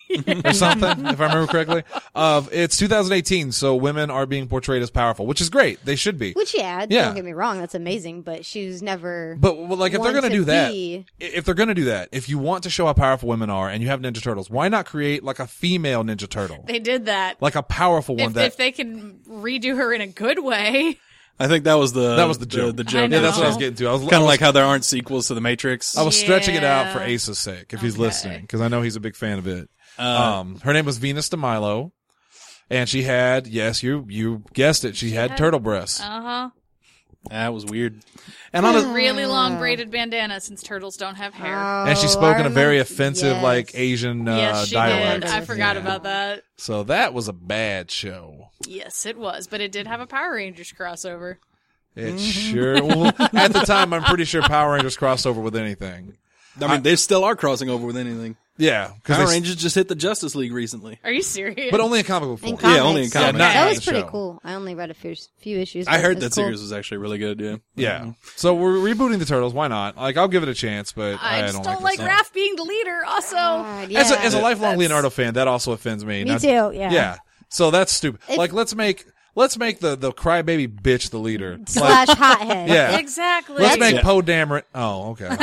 or something, if I remember correctly. Of it's two thousand eighteen, so women are being portrayed as powerful, which is great. They should be. Which yeah, Yeah. don't get me wrong, that's amazing. But she was never. But well, like, if they're one gonna to do that, be- if they're gonna do that, if you want to show how powerful women are, and you have Ninja Turtles, why not create like a female Ninja Turtle, They did that. like a powerful one If, that if they can redo her in a good way. I think that was the that was the joke. The, I joke. know. Yeah, that's what I was getting to. I was Kind I of was- like how there aren't sequels to the Matrix. I was stretching it out for Yeah. Ace's sake, if he's Okay. listening, because I know he's a big fan of it. Uh, Um, her name was Venus de Milo, and she had, yes, you you guessed it, she, had, had- turtle breasts. Uh huh. that was weird. And on a, Really long braided bandana since turtles don't have hair. and she Oh, spoke I in a very remember- offensive, yes. like Asian uh, yes, she dialect. did. I forgot Yeah. about that. So that was a bad show. Yes, it was, but it did have a Power Rangers crossover. It sure. Well, at the time, I'm pretty sure Power Rangers crossed over with anything. I mean, they still are crossing over with anything. Yeah, Power because Rangers just hit the Justice League recently. Are you serious? but only in comic book In form. Yeah, comics. only in comics. Yeah, not that in was the pretty show. cool. I only read a few, few issues. I but heard it's that cool. series was actually really good. Yeah. Yeah. So we're rebooting the Turtles. Why not? Like, I'll give it a chance, but I, I just don't, don't like, like it. Raph being the leader. Also, God, yeah. As a, as a lifelong That's- Leonardo fan, that also offends me. Me Now- too. Yeah. Yeah. So that's stupid. If- like, let's make let's make the the crybaby bitch the leader. Like, Slash hothead. yeah. exactly. Let's make Yeah. Poe Dameron. Oh, okay.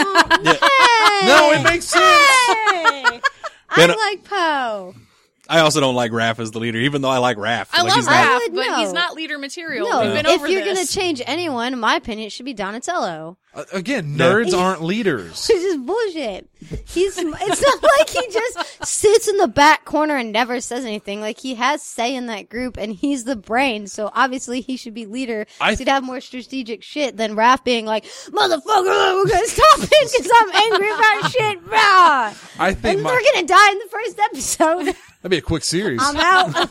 Hey! No, it makes sense. Hey! Then- I like Poe. I also don't like Raph as the leader, even though I like Raph. I like, love he's I not- Raph, would but know. he's not leader material. No, We've been if over you're this. gonna change anyone, in my opinion, it should be Donatello. Uh, again, nerds aren't leaders. It's just bullshit. He's. It's not like he just sits in the back corner and never says anything. Like he has say in that group, and he's the brain. So obviously he should be leader. I- He'd have more strategic shit than Raph being like, "Motherfucker, we're gonna stop it because I'm angry about shit." Rah! I think And my, they're gonna die in the first episode. that'd be a quick series. I'm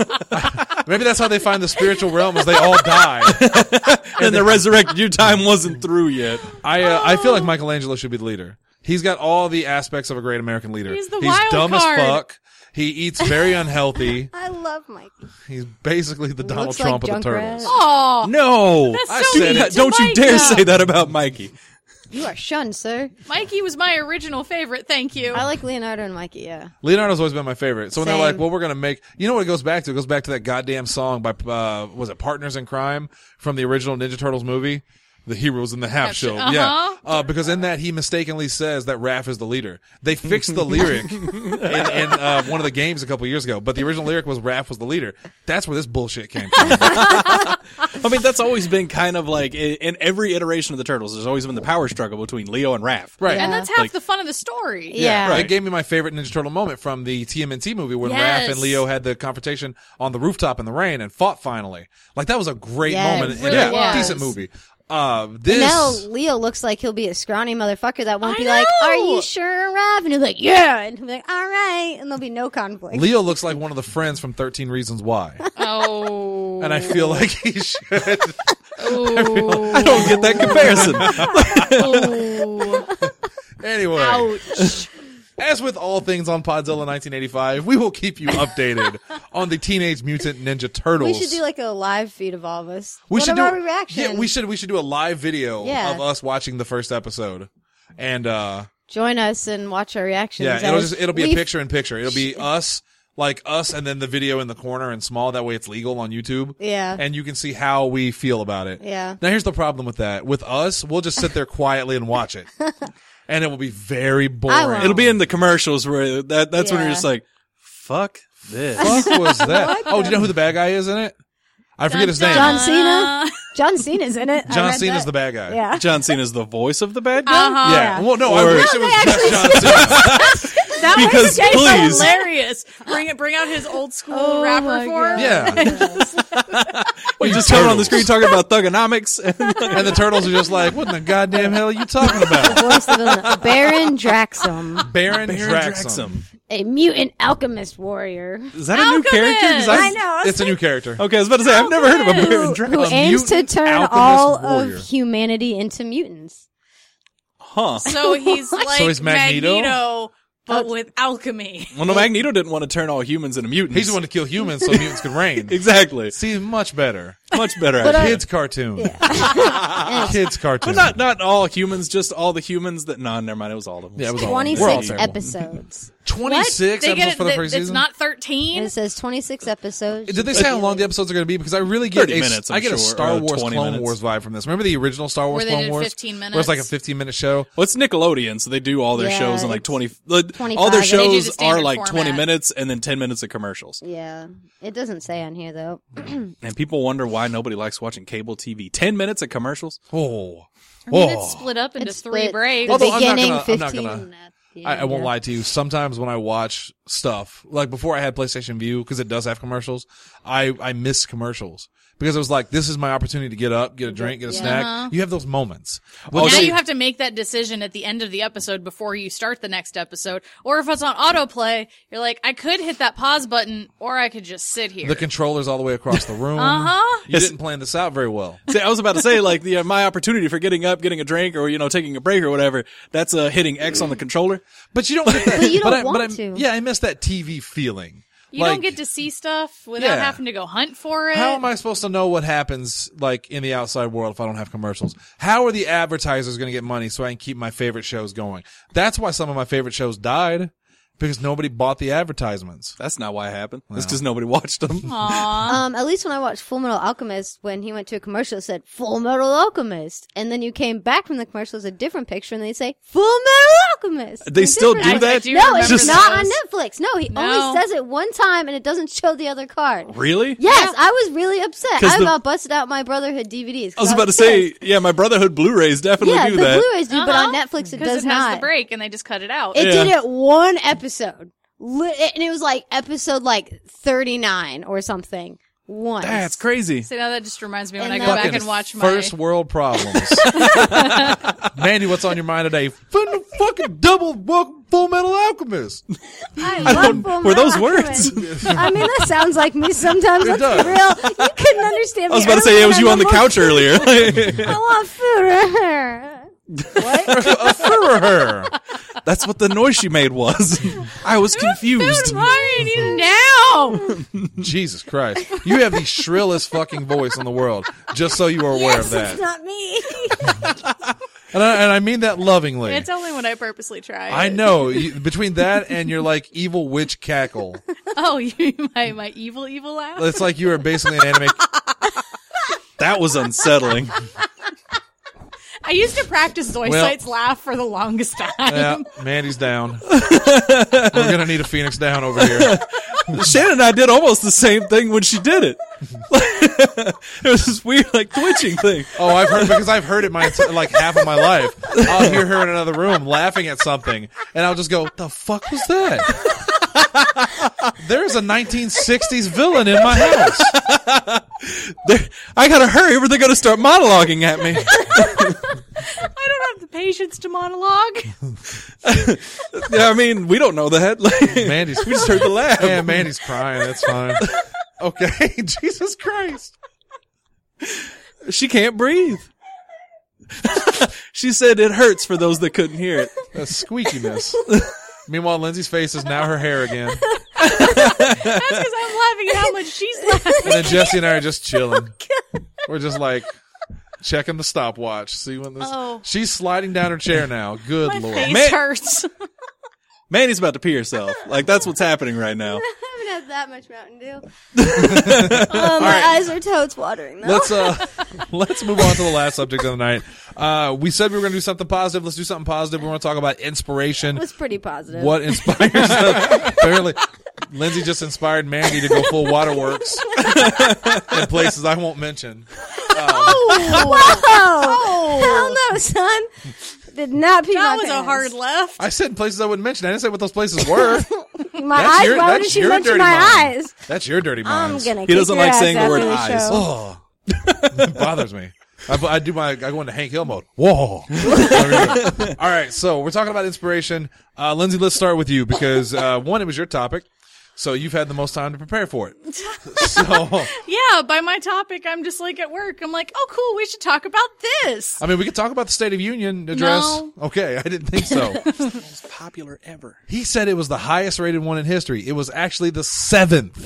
out. Maybe that's how they find the spiritual realm, is they all die. and the resurrected you time wasn't through yet. I uh, I feel like Michelangelo should be the leader. He's got all the aspects of a great American leader. He's the wild dumb card. as fuck. He eats very unhealthy. I love Mikey. He's basically the Donald Looks Trump like of the Junkrat. Turtles. Oh, No, That's I so said mean it. to don't you dare Micah. say that about Mikey. You are shunned, sir. Mikey was my original favorite. Thank you. I like Leonardo and Mikey. Yeah. Leonardo's always been my favorite. So when they're Same. like, well, we're going to make, you know what it goes back to? It goes back to that goddamn song by, uh, was it Partners in Crime from the original Ninja Turtles movie? The Heroes in the Half Half Show. Show. Yeah. Uh-huh. Uh, because in that he mistakenly says that Raph is the leader. They fixed the lyric in, in uh, one of the games a couple years ago, but the original lyric was Raph was the leader. That's where this bullshit came from. I mean, that's always been kind of like in in every iteration of the Turtles. There's always been the power struggle between Leo and Raph. Right. and Yeah. that's half Like- the fun of the story. Yeah. Right. It gave me my favorite Ninja Turtle moment from the T M N T movie when Yes. Raph and Leo had the confrontation on the rooftop in the rain and fought finally. Like that was a great Yeah, moment it in really a was. decent movie. Uh, this And now Leo looks like he'll be a scrawny motherfucker that won't I be like, know. "Are you sure, Raph?" And he'll be like, "Yeah," and he'll be like, "All right," and there'll be no conflict. Leo looks like one of the friends from thirteen Reasons Why. Oh, And I feel like he should. Ooh. I don't get that comparison. Ooh. Anyway, Ouch. as with all things on Podzilla nineteen eighty-five, we will keep you updated on the Teenage Mutant Ninja Turtles. We should do like a live feed of all of us. We what should about do our reaction? Yeah, we should we should do a live video Yeah. of us watching the first episode. And uh join us and watch our reactions. yeah, it'll as just it'll be a we- picture in picture. It'll be us like us and then the video in the corner and small, that way it's legal on YouTube. Yeah. And you can see how we feel about it. Yeah. Now here's the problem with that. With us, we'll just sit there quietly and watch it. And it will be very boring. won't. It'll be in the commercials where that that's when you're Yeah. just like, fuck this. Fuck was that? Oh, do you know who the bad guy is in it? I forget his name. John Cena. John Cena's in it. I John read Cena's that. the bad guy. Yeah. John Cena's the voice of the bad guy. Uh-huh. Yeah. Well, no, I Or- wish it No, was they just John Cena. That Because was please. hilarious. Bring it, bring out his old school Oh rapper my form. Yeah. We just turn on the screen talking about thugonomics. And the turtles are just like, what in the goddamn hell are you talking about? Voice of the Baron Draxum, Baron, Baron Draxum. Draxum. a mutant alchemist warrior. Is that a new Alchemist! character? 'Cause I know. I was It's a new character. Okay, I was about to say, I've never heard of a Baron who, Draxum. who A aims to mutant turn alchemist all warrior. of humanity into mutants. Huh. So he's like he's Magneto? Magneto, but with alchemy. Well, no, Magneto didn't want to turn all humans into mutants. He's the one to kill humans so mutants could reign. Exactly. See, much better. Much better. But, uh, actually. Kids cartoon. And Kids cartoon. But not not all humans, just all the humans that. No, never mind. It was all of them. Yeah, it was all of them. We're all twenty-six terrible. episodes. twenty-six They episodes get it, for the th- first it's season? not And thirteen. it says twenty-six episodes. Did they say how long the episodes are going to be? Because I really get thirty a, minutes, I'm I get a sure, Star or Wars twenty Clone minutes. Wars vibe from this. Remember the original Star Wars Where they Clone did Wars? fifteen Where it's like a minutes? fifteen minute show. Well, it's Nickelodeon, so they do all their Yeah, shows in like it's twenty. Like, twenty-five. all their They do the shows are standard like twenty format. minutes and then ten minutes of commercials. Yeah, it doesn't say on here though. And people wonder why nobody likes watching cable T V. Ten minutes of commercials. Oh. I mean, Oh. it's split up into It's three split. breaks. The Although I'm not beginning, gonna- I'm not fifteen. gonna- and at the I, I end, won't yeah. lie to you. Sometimes when I watch stuff, like before I had PlayStation View, because it does have commercials, I, I miss commercials. Because it was like, this is my opportunity to get up, get a drink, get a Yeah. snack. Uh-huh. You have those moments. Well, Well, now see- you have to make that decision at the end of the episode before you start the next episode. Or if it's on autoplay, you're like, I could hit that pause button, or I could just sit here. the controller's all the way across the room. Uh-huh. You didn't plan this out very well. See, I was about to say, like, the uh, my opportunity for getting up, getting a drink, or, you know, taking a break or whatever, that's uh, hitting X on the controller. But you don't get that. But you don't I, want but I, to. Yeah, I miss that T V feeling. You Like, don't get to see stuff without Yeah. having to go hunt for it. How am I supposed to know what happens, like, in the outside world if I don't have commercials? How are the advertisers going to get money so I can keep my favorite shows going? That's why some of my favorite shows died, because nobody bought the advertisements. That's not why it happened. That's because nobody watched them. Aw. Um, at least when I watched Full Metal Alchemist, when he went to a commercial, it said Full Metal Alchemist, and then you came back from the commercial, it's a different picture, and they say Full Metal Alchemist. They It's still different. do I- I that? do No, remember it's Just- not on those. Netflix. No, he No. only says it one time, and it doesn't show the other card. Really? Yes, I was really upset. 'Cause I the- about busted out my Brotherhood D V Ds. I was about to say, yeah, my Brotherhood Blu-rays definitely yeah, do the that. Blu-rays do, but on Uh-huh. Netflix it Because does it has not. the break and they just cut it out. It Yeah. did it one episode, Li- and it was like episode like thirty-nine or something. Once. That's crazy. So now that just reminds me when And I then- go back Fucking and watch my. first world problems. Mandy, what's on your mind today? Fucking fucking double welcome Full Metal Alchemist. I, I love don't- Full were those Metal words? Alchemist. I mean, that sounds like me sometimes. It Let's does. be real. You couldn't understand me. I was about to say, earlier it was you when on the I couch want- earlier. I want food. A furrer. That's what the noise she made was. I was confused. Why are you now? Jesus Christ. You have the shrillest fucking voice in the world, just so you are aware Yes, of that. it's not me. And I, and I mean that lovingly. It's only when I purposely try. I it. know. You, between that and your like evil witch cackle, Oh, you my my evil evil laugh. it's like you are basically an anime. That was unsettling. I used to practice Well- Zoisite's laugh for the longest time. Yeah, Mandy's down. We're gonna need a Phoenix down over here. Shannon and I did almost the same thing when she did it. It was this weird, like, twitching thing. Oh, I've heard because I've heard it my enti- like half of my life. I'll hear her in another room laughing at something, and I'll just go, "The fuck was that?" There's a nineteen sixties villain in my house. They're- I gotta hurry or they're gonna start monologuing at me. I don't have the patience to monologue. Yeah, I mean, we don't know that. Like, Mandy's we just heard the laugh. Yeah, Mandy's crying. That's fine. Okay, Jesus Christ. She can't breathe. She said it hurts for those that couldn't hear it. That squeakiness. Meanwhile, Lindsay's face is now her hair again. That's because I'm laughing at how much she's laughing. And then Jesse and I are just chilling. We're just like checking the stopwatch. See when this. Oh. She's sliding down her chair now. Good My lord. face Man- hurts. Mandy's about to pee herself. Like, that's what's happening right now. I haven't had that much Mountain Dew. Oh, my eyes are toads watering though. Let's uh, let's move on to the last subject of the night. Uh, we said we were going to do something positive. Let's do something positive. We want to talk about inspiration. It was pretty positive. What inspires us? Apparently, Lindsay just inspired Mandy to go full waterworks in places I won't mention. Oh, whoa! Hell no, son. did not pee That my was a pants. hard left. I said places I wouldn't mention. I didn't say what those places were. My That's eyes. your- Why that's would she your mention dirty my mind. eyes? That's your dirty I'm minds. gonna. He kick doesn't your like ass saying the after word the eyes. show. Oh, it bothers me. I, I do my. I go into Hank Hill mode. Whoa. All right, so we're talking about inspiration. Uh, Lindsay, let's start with you because uh, one, it was your topic, so you've had the most time to prepare for it. So, Yeah, by my topic, I'm just like at work. I'm like, oh, cool, we should talk about this. I mean, we could talk about the State of Union address. No. Okay, I didn't think so. Most popular ever. He said it was the highest rated one in history. It was actually the seventh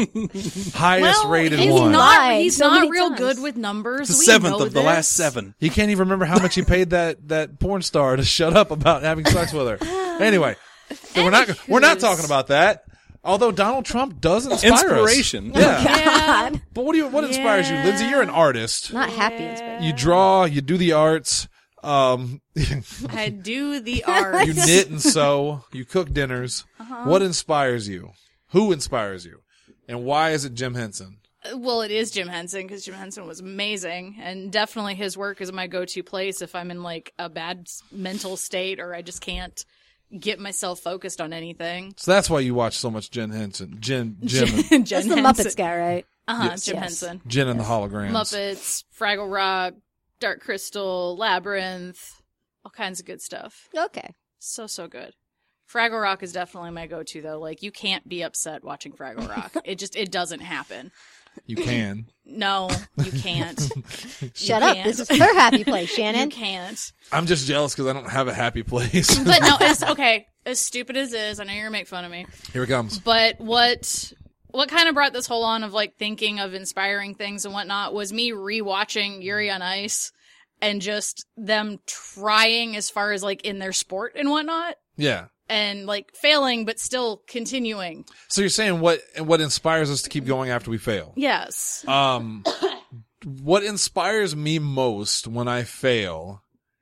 highest well, rated he's one. not. Lied He's so not many real times. good with numbers. The We seventh know of the this. last seven. He can't even remember how much he paid that, that porn star to shut up about having sex with her. Anyway, so we're not we're not talking about that. Although Donald Trump does inspire Inspiration. us. Yeah. Yeah. But what do you what inspires you, Lindsay? You're an artist. Not happy. Inspiration. You draw, you do the arts, um I do the art. you knit and sew, you cook dinners. What inspires you? Who inspires you? And why is it Jim Henson? Well, it is Jim Henson because Jim Henson was amazing, and definitely his work is my go-to place if I'm in like a bad s- mental state or I just can't get myself focused on anything. So that's why you watch so much Jim Henson. Jim Jim Jim That's the Henson. Muppets guy, right? Uh-huh, Yes. Jim Yes. Henson. Jin and the Holograms. Muppets, Fraggle Rock, Dark Crystal, Labyrinth, all kinds of good stuff. Okay. So, so good. Fraggle Rock is definitely my go-to though. Like, you can't be upset watching Fraggle Rock. It just, it doesn't happen. You can. No, you can't. Shut You up. can't. This is her happy place, You Shannon. can't. I'm just jealous because I don't have a happy place. But no, it's okay. As stupid as it is, I know you're gonna make fun of me. Here it comes. But what what kind of brought this whole on of like thinking of inspiring things and whatnot was me rewatching Yuri on Ice and just them trying as far as like in their sport and whatnot Yeah. and like failing but still continuing. So you're saying what what inspires us to keep going after we fail? Yes. Um, what inspires me most when I fail?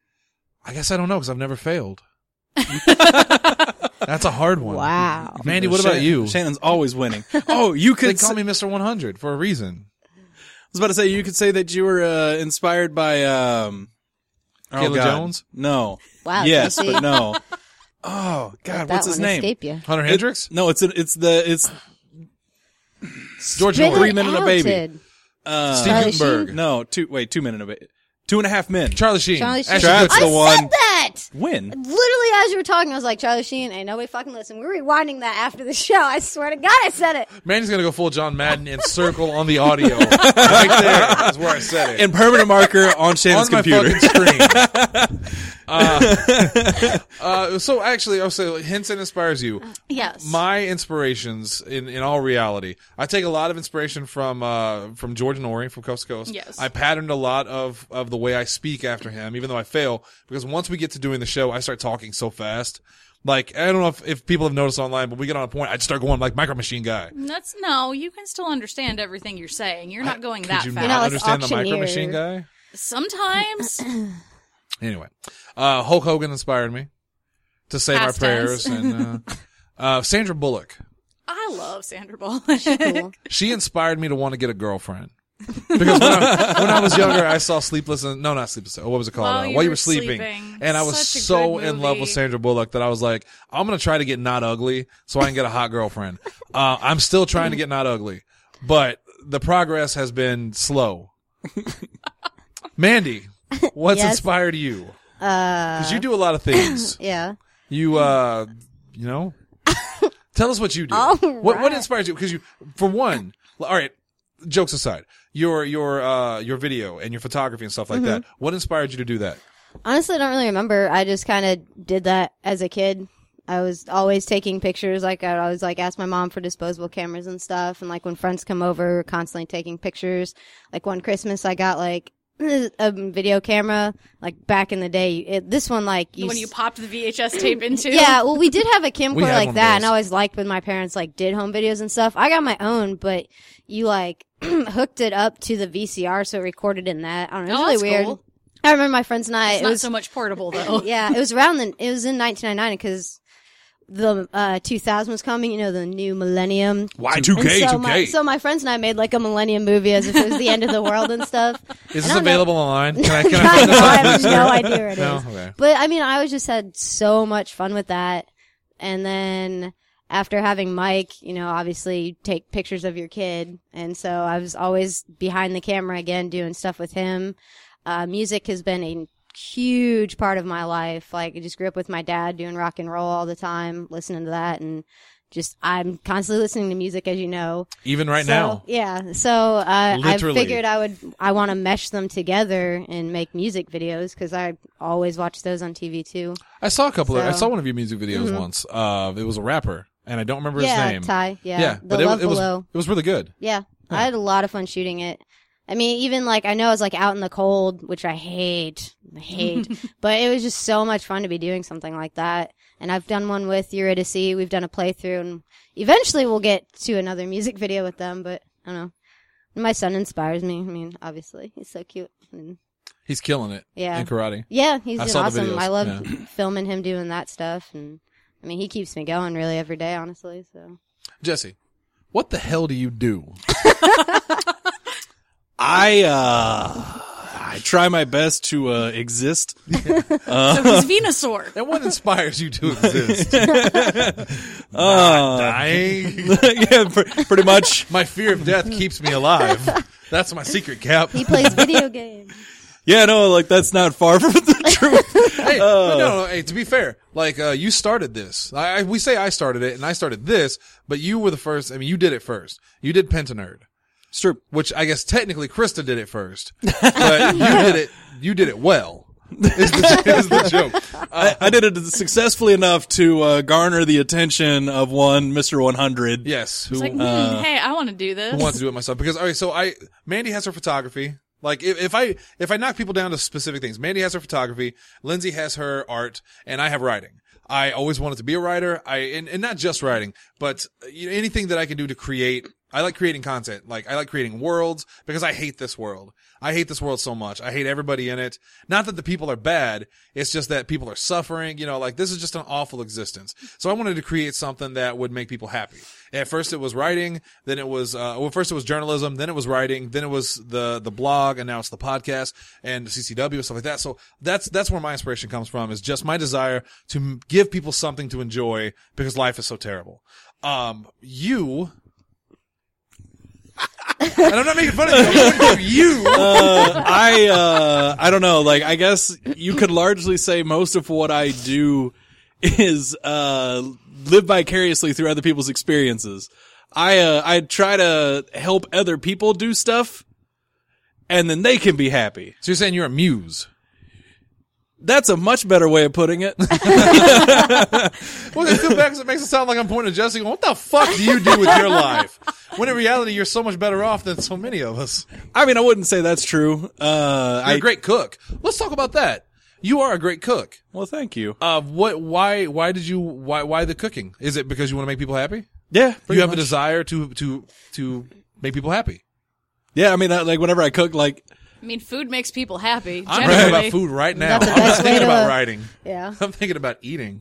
I guess I don't know because I've never failed. That's a hard one. Wow. Mandy, what about Shan- you? Shannon's always winning. Oh, you could They call s- me Mister one hundred for a reason. I was about to say you could say that you were uh, inspired by um oh, Kayla God. Jones? No. Wow. Yes, Casey. but no. Oh God, That what's his one name? escape you. Hunter It- Hendricks? No, it's a, it's the it's George Spit Norrie? Three it Men and a out, Baby. Ted. uh Steve Charlie Gutenberg? Sheen? no two wait two men and a baby two and a half men. Charlie Sheen. Charlie Sheen. Ashton That's Kutcher. the I one. said that! Win. Literally, as you were talking, I was like, Charlie Sheen, ain't nobody fucking listen. We're rewinding that after the show. I swear to God, I said it. Mandy's gonna go full John Madden and circle on the audio. Right there is where I said it. And permanent marker on Shannon's on my computer. fucking screen. uh, uh, so actually, I'll say Henson inspires you. Yes. My inspirations, in, in all reality, I take a lot of inspiration from uh, from George Norrie from Coast to Coast. Yes. I patterned a lot of, of the way I speak after him, even though I fail, because once we get to doing the show, I start talking so fast. Like, I don't know if, if people have noticed online, but we get on a point, I just start going like Micro Machine Guy. That's no, you can still understand everything you're saying. You're not going Could that you fast. not know, it's understand the Micro auctioneer. Machine Guy? Sometimes. Anyway, uh, Hulk Hogan inspired me to say Past my tense. prayers, and uh, uh, Sandra Bullock. I love Sandra Bullock. Cool. She inspired me to want to get a girlfriend. Because when I, when I was younger, I saw Sleepless and no, not Sleepless. What was it called? While Uh, you While you were were sleeping, sleeping. and I was Such a so good in love with movie. Sandra Bullock that I was like, I'm gonna try to get not ugly so I can get a hot girlfriend. uh, I'm still trying to get not ugly, but the progress has been slow. Mandy, what's Yes? inspired you? Uh, Because you do a lot of things. yeah. You, uh, you know, tell us what you do. All What what right. inspires you? Because you, for one, all right. Jokes aside, your your uh your video and your photography and stuff like that. What inspired you to do that? Honestly, I don't really remember. I just kind of did that as a kid. I was always taking pictures. Like, I always, like, ask my mom for disposable cameras and stuff. And, like, when friends come over, constantly taking pictures. Like, one Christmas, I got, like, a video camera. Like, back in the day. It, this one, like, you when s- you popped the V H S tape into. Yeah, well, we did have a We camcorder had like one of that, and those. I always liked when my parents like did home videos and stuff. I got my own, but you like hooked it up to the V C R, so it recorded in that. I don't know, it was Oh, really that's weird. cool. I remember my friends and I. It's it not was so much portable though. yeah, it was around the. It was in nineteen ninety-nine because the uh, two thousand was coming, you know, the new millennium. Y two K, And so two K. my, so my friends and I made like a millennium movie as if it was the end of the world and stuff. Is And this I don't know- available online? Can I, can I I find know, this on I have Flixster? no idea where it is. No? Okay. But I mean, I was just had so much fun with that. And then after having Mike, you know, obviously you take pictures of your kid. And so I was always behind the camera again, doing stuff with him. Uh, music has been a huge part of my life. Like I just grew up with my dad doing rock and roll all the time, listening to that. And just, I'm constantly listening to music, as you know. Even right So, now. Yeah. So uh, I Literally. figured I would, I want to mesh them together and make music videos because I always watch those on T V too. I saw a couple of, I So- saw one of your music videos Mhm. once. Uh, it was a rapper, and I don't remember yeah, his name. Ty. Yeah. Yeah, The but it, Love it was, Below. it was really good. Yeah. Yeah. I had a lot of fun shooting it. I mean, even like, I know I was like out in the cold, which I hate. I hate. But it was just so much fun to be doing something like that. And I've done one with Eurydice. We've done a playthrough, and eventually we'll get to another music video with them, but I don't know. My son inspires me. I mean, obviously. He's so cute. And He's killing it yeah. in karate. Yeah, he's I doing saw the awesome. videos, I love yeah. filming him doing that stuff, and I mean, he keeps me going really every day, honestly. So Jesse, what the hell do you do? I uh I try my best to uh exist. So he's Venusaur. And what inspires you to exist? Uh, Dying. yeah, pr- pretty much. My fear of death keeps me alive. That's my secret, Cap. he plays video games. Yeah, no, like that's not far from the truth. Hey, but no, no, hey, to be fair, like, uh, you started this. I, I, we say I started it and I started this, but you were the first. I mean, you did it first. You did Pentanerd, It's true. which I guess technically Krista did it first, but you did it, you did it well. Is the, is the joke. Uh, I, I did it successfully enough to uh, garner the attention of one Mister one hundred. yes. Who, It's like, hmm, Uh, hey, I want to do this. who wants to do it myself? Because, all right, so I, Mandy has her photography. Like, if, if I, if I knock people down to specific things, Mandy has her photography, Lindsay has her art, and I have writing. I always wanted to be a writer. I, and, and not just writing, but you know, anything that I can do to create. I like creating content. Like, I like creating worlds because I hate this world. I hate this world so much. I hate everybody in it. Not that the people are bad. It's just that people are suffering. You know, like, this is just an awful existence. So I wanted to create something that would make people happy. At first it was writing, then it was, uh, well, first it was journalism, then it was writing, then it was the, the blog, and now it's the podcast and C C W and stuff like that. So that's, that's where my inspiration comes from, is just my desire to m- give people something to enjoy because life is so terrible. Um, you, and I'm not making fun of you, I'm pointing to you. Uh, I uh, I don't know. Like, I guess you could largely say most of what I do is uh, live vicariously through other people's experiences. I uh, I try to help other people do stuff, and then they can be happy. So you're saying you're a muse? That's a much better way of putting it. Well, I feel bad because it makes it sound like I'm pointing to Jesse going, what the fuck do you do with your life? When in reality, you're so much better off than so many of us. I mean, I wouldn't say that's true. Uh, You're I a great cook. Let's talk about that. You are a great cook. well, thank you. Uh, what, why, why did you, why, why the cooking? Is it because you want to make people happy? Yeah, You have much. a desire to, to, to make people happy. Yeah, I mean, I, like whenever I cook, like I mean, food makes people happy. I'm generally. thinking about food right now. That's the I'm not best way thinking to, about uh, writing. Yeah. I'm thinking about eating.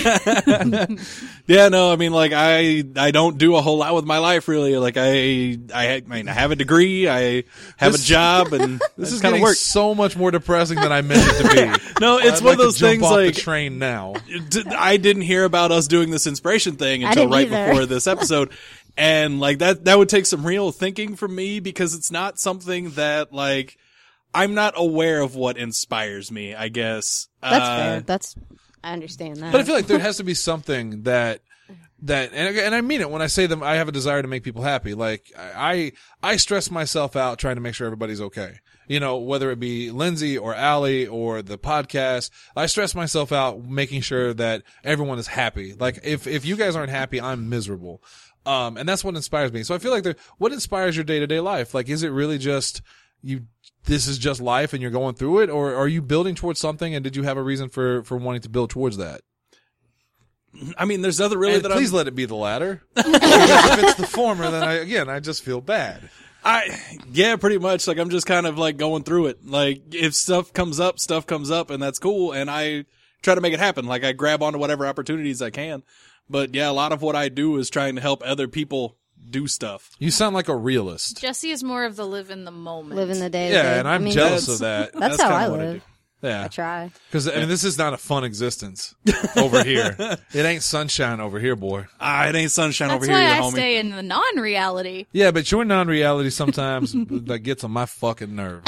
yeah, no, I mean, like I, I don't do a whole lot with my life really. Like I, I, I mean, I have a degree, I have This- a job, and This is kind of getting works. so much more depressing than I meant it to be. No, it's I'd one like of those to jump things off like the train now. d- I didn't hear about us doing this inspiration thing I until didn't right either. before this episode. And like that, that would take some real thinking from me because it's not something that like, I'm not aware of what inspires me, I guess. That's Uh, fair. That's, I understand that. But I feel like there has to be something that that and, and I mean it when I say them. I have a desire to make people happy. Like I I stress myself out trying to make sure everybody's okay. You know, whether it be Lindsay or Allie or the podcast, I stress myself out making sure that everyone is happy. Like if if you guys aren't happy, I'm miserable. Um, and that's what inspires me. So I feel like there, what inspires your day to day life? Like, is it really just you? This is just life and you're going through it, or are you building towards something? And did you have a reason for, for wanting to build towards that? I mean, there's other really And that please I'm, let it be the latter. Because if it's the former, then I, again, I just feel bad. I, yeah, pretty much. Like I'm just kind of like going through it. Like if stuff comes up, stuff comes up and that's cool. And I try to make it happen. Like I grab onto whatever opportunities I can. But yeah, a lot of what I do is trying to help other people do stuff. You sound like a realist. Jesse is more of the live in the moment. Live in the day. Yeah, day. and I'm I mean, jealous that's, of that. That's, That's how kinda I what I live. do. Yeah. I try. Because, I mean, this is not a fun existence over here. It ain't sunshine over here, boy. Ah, it ain't sunshine That's over why here, I homie. stay in the non-reality. Yeah, but your non-reality sometimes that gets on my fucking nerves.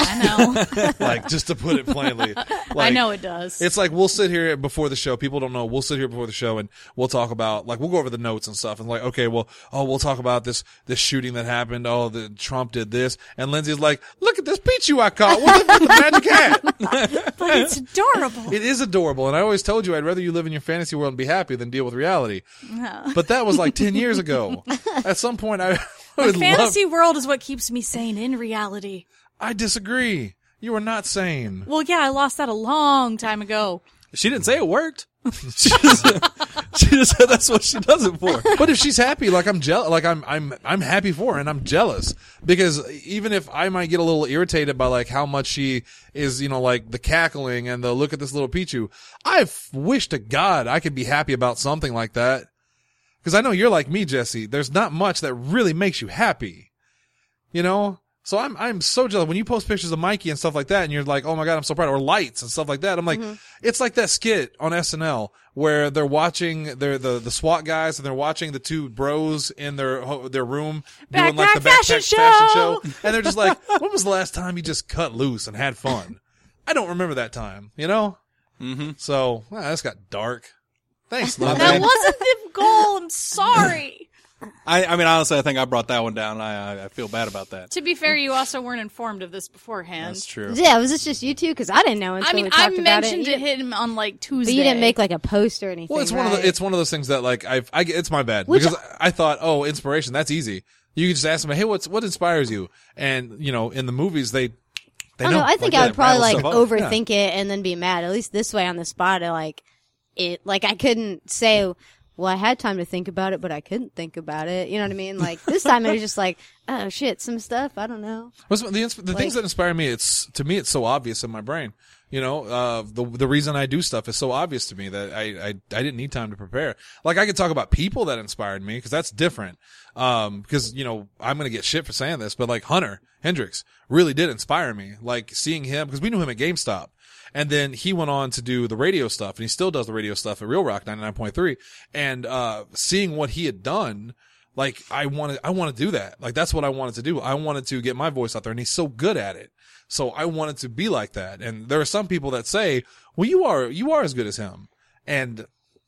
I know. Like, just to put it plainly. Like, I know it does. It's like we'll sit here before the show. People don't know. We'll sit here before the show and we'll talk about, like, we'll go over the notes and stuff. And like, okay, well, oh, we'll talk about this this shooting that happened. Oh, the Trump did this. And Lindsay's like, look at this Pichu I caught. What's the, the magic hat? but it's adorable. It is adorable. And I always told you I'd rather you live in your fantasy world and be happy than deal with reality. No. But that was like ten years ago. At some point, I, I would love. Fantasy world is what keeps me sane in reality. I disagree. You are not sane. Well, yeah, I lost that a long time ago. She didn't say it worked. she, just, she just said that's what she does it for. But if she's happy, like I'm jealous, like I'm, I'm, I'm happy for her and I'm jealous because even if I might get a little irritated by like how much she is, you know, like the cackling and the look at this little Pichu, I wish to God I could be happy about something like that. Cause I know you're like me, Jesse. There's not much that really makes you happy, you know? So I'm, I'm so jealous when you post pictures of Mikey and stuff like that and you're like, oh my God, I'm so proud, or lights and stuff like that. I'm like, mm-hmm. It's like that skit on S N L where they're watching, they're the, the SWAT guys and they're watching the two bros in their, their room doing like the fashion backpack show. fashion show. And they're just like, when was the last time you just cut loose and had fun? I don't remember that time, you know? Mm-hmm. So, well, that's got dark. Thanks, Lindsay. That wasn't the goal. I'm sorry. I, I mean, honestly, I think I brought that one down. I, I, I feel bad about that. To be fair, you also weren't informed of this beforehand. That's true. Yeah, was this just you two? Because I didn't know until I mean, we I talked about mentioned it. it hit him on like Tuesday. But you didn't make like a post or anything. Well, it's one right? of the, it's one of those things that like I've, I, it's my bad Which because I thought, oh, inspiration, that's easy. You can just ask them, hey, what's, what inspires you? And, you know, in the movies, they, they I know. know. I think like, I yeah, would probably like rattle stuff up. overthink it and then be mad. At least this way on the spot, I like it. Like I couldn't say, well, I had time to think about it, but I couldn't think about it. You know what I mean? Like this time it was just like, oh shit, some stuff. I don't know. What's the, ins- the Like- things that inspire me, it's, to me, it's so obvious in my brain. You know, uh, the, the reason I do stuff is so obvious to me that I, I, I didn't need time to prepare. Like I could talk about people that inspired me because that's different. Um, because, you know, I'm going to get shit for saying this, but like Hunter Hendricks really did inspire me. Like seeing him, because we knew him at GameStop. And then he went on to do the radio stuff, and he still does the radio stuff at Real Rock ninety-nine point three. And, uh, seeing what he had done, like, I wanted, I want to do that. Like, that's what I wanted to do. I wanted to get my voice out there, and he's so good at it. So I wanted to be like that. And there are some people that say, well, you are, you are as good as him. And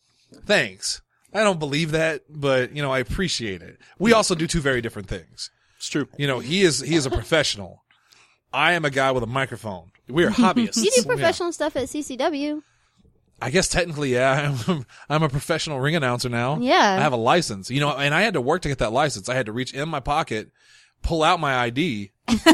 thanks. I don't believe that, but, you know, I appreciate it. We also do two very different things. It's true. You know, he is, he is a professional. I am a guy with a microphone. We're hobbyists. You do professional stuff at C C W. I guess technically, yeah, I'm, I'm a professional ring announcer now. Yeah. I have a license, you know, and I had to work to get that license. I had to reach in my pocket, pull out my I D. That's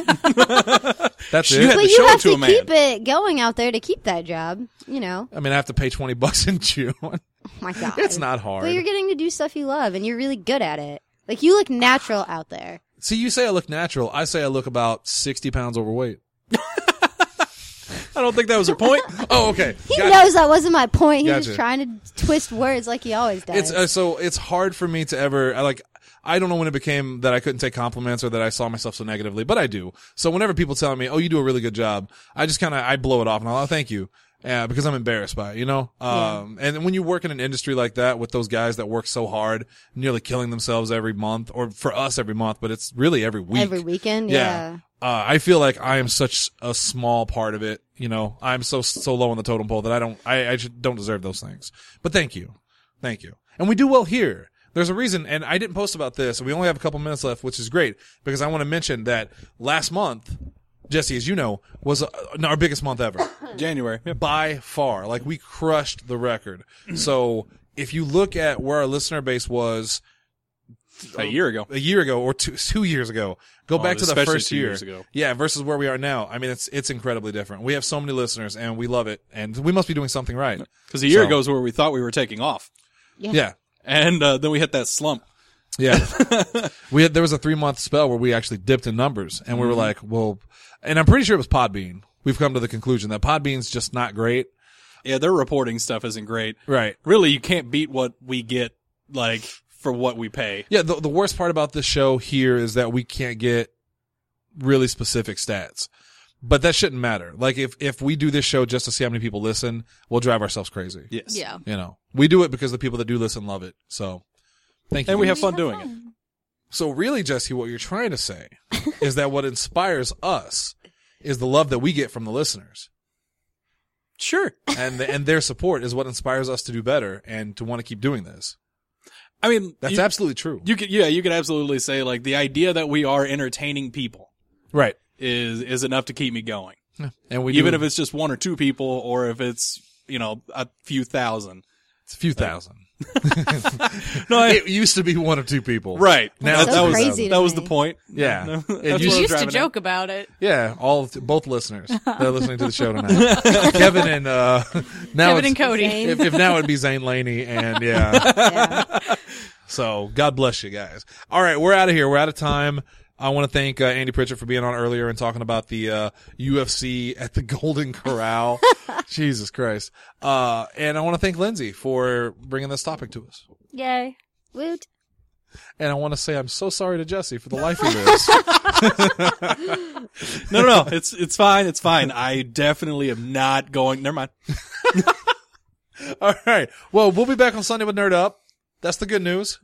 You it. had But to you show have it to to a man. keep it going out there to keep that job. You know. I mean, I have to pay twenty bucks in June. Oh my God. It's not hard. But you're getting to do stuff you love, and you're really good at it. Like you look natural out there. See, you say I look natural. I say I look about sixty pounds overweight. I don't think that was her point. Oh, okay. He Gotcha. knows that wasn't my point. He Gotcha. was trying to twist words like he always does. It's uh, so it's hard for me to ever I like. I don't know when it became that I couldn't take compliments or that I saw myself so negatively, but I do. So whenever people tell me, "Oh, you do a really good job," I just kind of I blow it off and I'll, "Oh, thank you," uh, because I'm embarrassed by it, you know. Um, and when you work in an industry like that with those guys that work so hard, nearly killing themselves every month, or for us every month, but it's really every week. Every weekend, yeah. Uh, I feel like I am such a small part of it. You know, I'm so, so low on the totem pole that I don't, I, I just don't deserve those things. But thank you. Thank you. And we do well here. There's a reason, and I didn't post about this, and we only have a couple minutes left, which is great, because I want to mention that last month, Jesse, as you know, was uh, our biggest month ever. January. Yep. By far. Like, we crushed the record. So, if you look at where our listener base was A year ago. a year ago or two, two years ago, go Oh, back to the especially first two year. years ago. Yeah, versus where we are now. I mean, it's it's incredibly different. We have so many listeners, and we love it, and we must be doing something right. Because a year So- ago is where we thought we were taking off. Yeah. Yeah, And uh, then we hit that slump. yeah. we had there was a three month spell where we actually dipped in numbers, and we Mm-hmm. were like, well, and I'm pretty sure it was Podbean. We've come to the conclusion that Podbean's just not great. Yeah, their reporting stuff isn't great. Right. Really, you can't beat what we get like for what we pay. Yeah, the, the worst part about this show here is that we can't get really specific stats. But that shouldn't matter. Like, if, if we do this show just to see how many people listen, we'll drive ourselves crazy. Yes. Yeah. You know, we do it because the people that do listen love it. So, thank you. And we have fun doing it. So really, Jesse, what you're trying to say is that what inspires us is the love that we get from the listeners. Sure. And the, and their support is what inspires us to do better and to want to keep doing this. I mean, That's you, absolutely true. you could, yeah, you could absolutely say like the idea that we are entertaining people Right. is, is enough to keep me going. And we Even do, if it's just one or two people or if it's, you know, a few thousand. it's a few thousand. No, I, It used to be one or two people. right. Now that, it's that was, crazy to that was the me. point. Yeah. No, It that's used- what I You was used to driving at. joke about it. Yeah, all of- both listeners that are listening to the show tonight. Kevin and uh now Kevin it's- and Cody. Zane. If, if now it'd be Zane Laney and yeah. Yeah. So God bless you guys. All right, we're out of here. We're out of time. I want to thank uh, Andy Pritchett for being on earlier and talking about the uh, U F C at the Golden Corral. Jesus Christ. Uh, and I want to thank Lindsay for bringing this topic to us. Yay. Woot. And I want to say I'm so sorry to Jesse for the life he lives. No, no, no. It's, it's fine. It's fine. I definitely am not going. Never mind. All right. Well, we'll be back on Sunday with Nerd Up. That's the good news.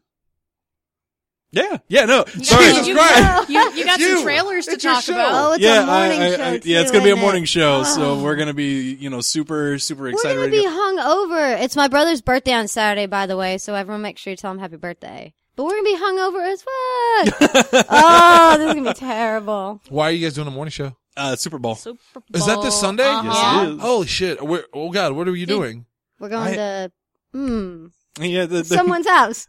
Yeah. Yeah. No. You Sorry. got- you, Christ. you, you got You. some trailers to It's your talk show. about. Oh, it's yeah, a morning I, I, show I, too, yeah, it's gonna be a isn't morning it? show, so Oh. we're gonna be, you know, super, super We're excited. gonna to be get- hung over. It's my brother's birthday on Saturday, by the way, so everyone make sure you tell him happy birthday. But we're gonna be hung over as fuck. Oh, this is gonna be terrible. Why are you guys doing a morning show? uh, Super Bowl. Super Is that this Bowl. Sunday? Uh-huh. Yes, it is. Holy shit. We're, oh, God. What are you doing? We're going I- to hmm Yeah, the, the, someone's house.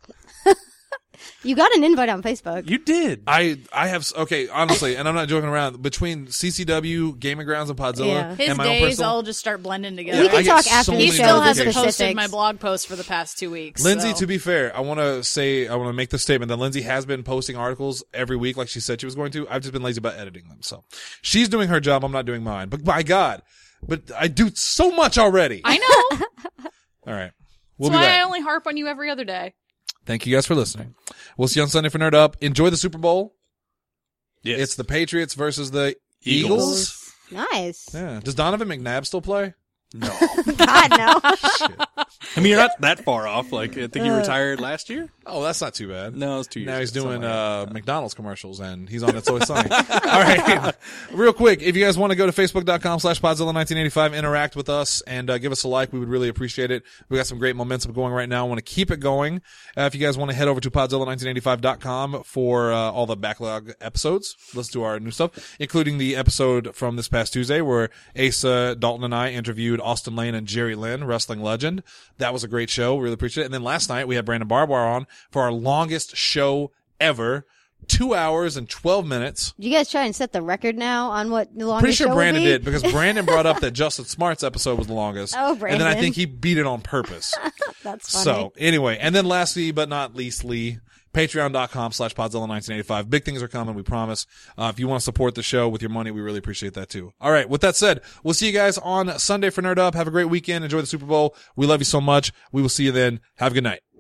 You got an invite on Facebook. you did. I I have okay honestly, and I'm not joking around. Between C C W, Gaming Grounds, and Podzilla, Yeah. His and my own days personal, all just start blending together. We I can get talk so after many he the still show. the hasn't posted specifics. my blog post for the past two weeks. Lindsay, so. to be fair, I want to say I want to make the statement that Lindsay has been posting articles every week, like she said she was going to. I've just been lazy about editing them. So she's doing her job. I'm not doing mine. But by God, but I do so much already. I know. All right, we'll That's be why I back. only harp on you every other day. Thank you guys for listening. We'll see you on Sunday for Nerd Up. Enjoy the Super Bowl. Yes. It's the Patriots versus the Eagles. Eagles. Nice. Yeah. Does Donovan McNabb still play? no. God no. Shit. I mean, you're not that far off. Like, I think he Uh, retired last year. Oh, that's not too bad. No, it's two years. Now he's ago, doing something like uh, that. McDonald's commercials, and he's on It's Always Sunny. All right, real quick, if you guys want to go to facebook.com slash Podzilla nineteen eighty-five, interact with us, and uh, give us a like, we would really appreciate it. We got some great momentum going right now. I want to keep it going. Uh, if you guys want to head over to Podzilla nineteen eighty-five dot com for uh, all the backlog episodes, let's do our new stuff, including the episode from this past Tuesday where Asa, Dalton, and I interviewed Austin Lane and Jerry Lynn, wrestling legend. That was a great show. We really appreciate it. And then last night we had Brandon Barbar on for our longest show ever. Two hours and twelve minutes. Did you guys try and set the record now on what the longest Pretty sure show will Brandon be? did because Brandon brought up that Justin Smart's episode was the longest. Oh, And then I Brandon. think he beat it on purpose. That's funny. So anyway, and then lastly but not leastly, patreon.com slash Podzilla nineteen eighty-five. Big things are coming, we promise. Uh, if you want to support the show with your money, we really appreciate that too. All right. With that said, we'll see you guys on Sunday for Nerd Up. Have a great weekend. Enjoy the Super Bowl. We love you so much. We will see you then. Have a good night.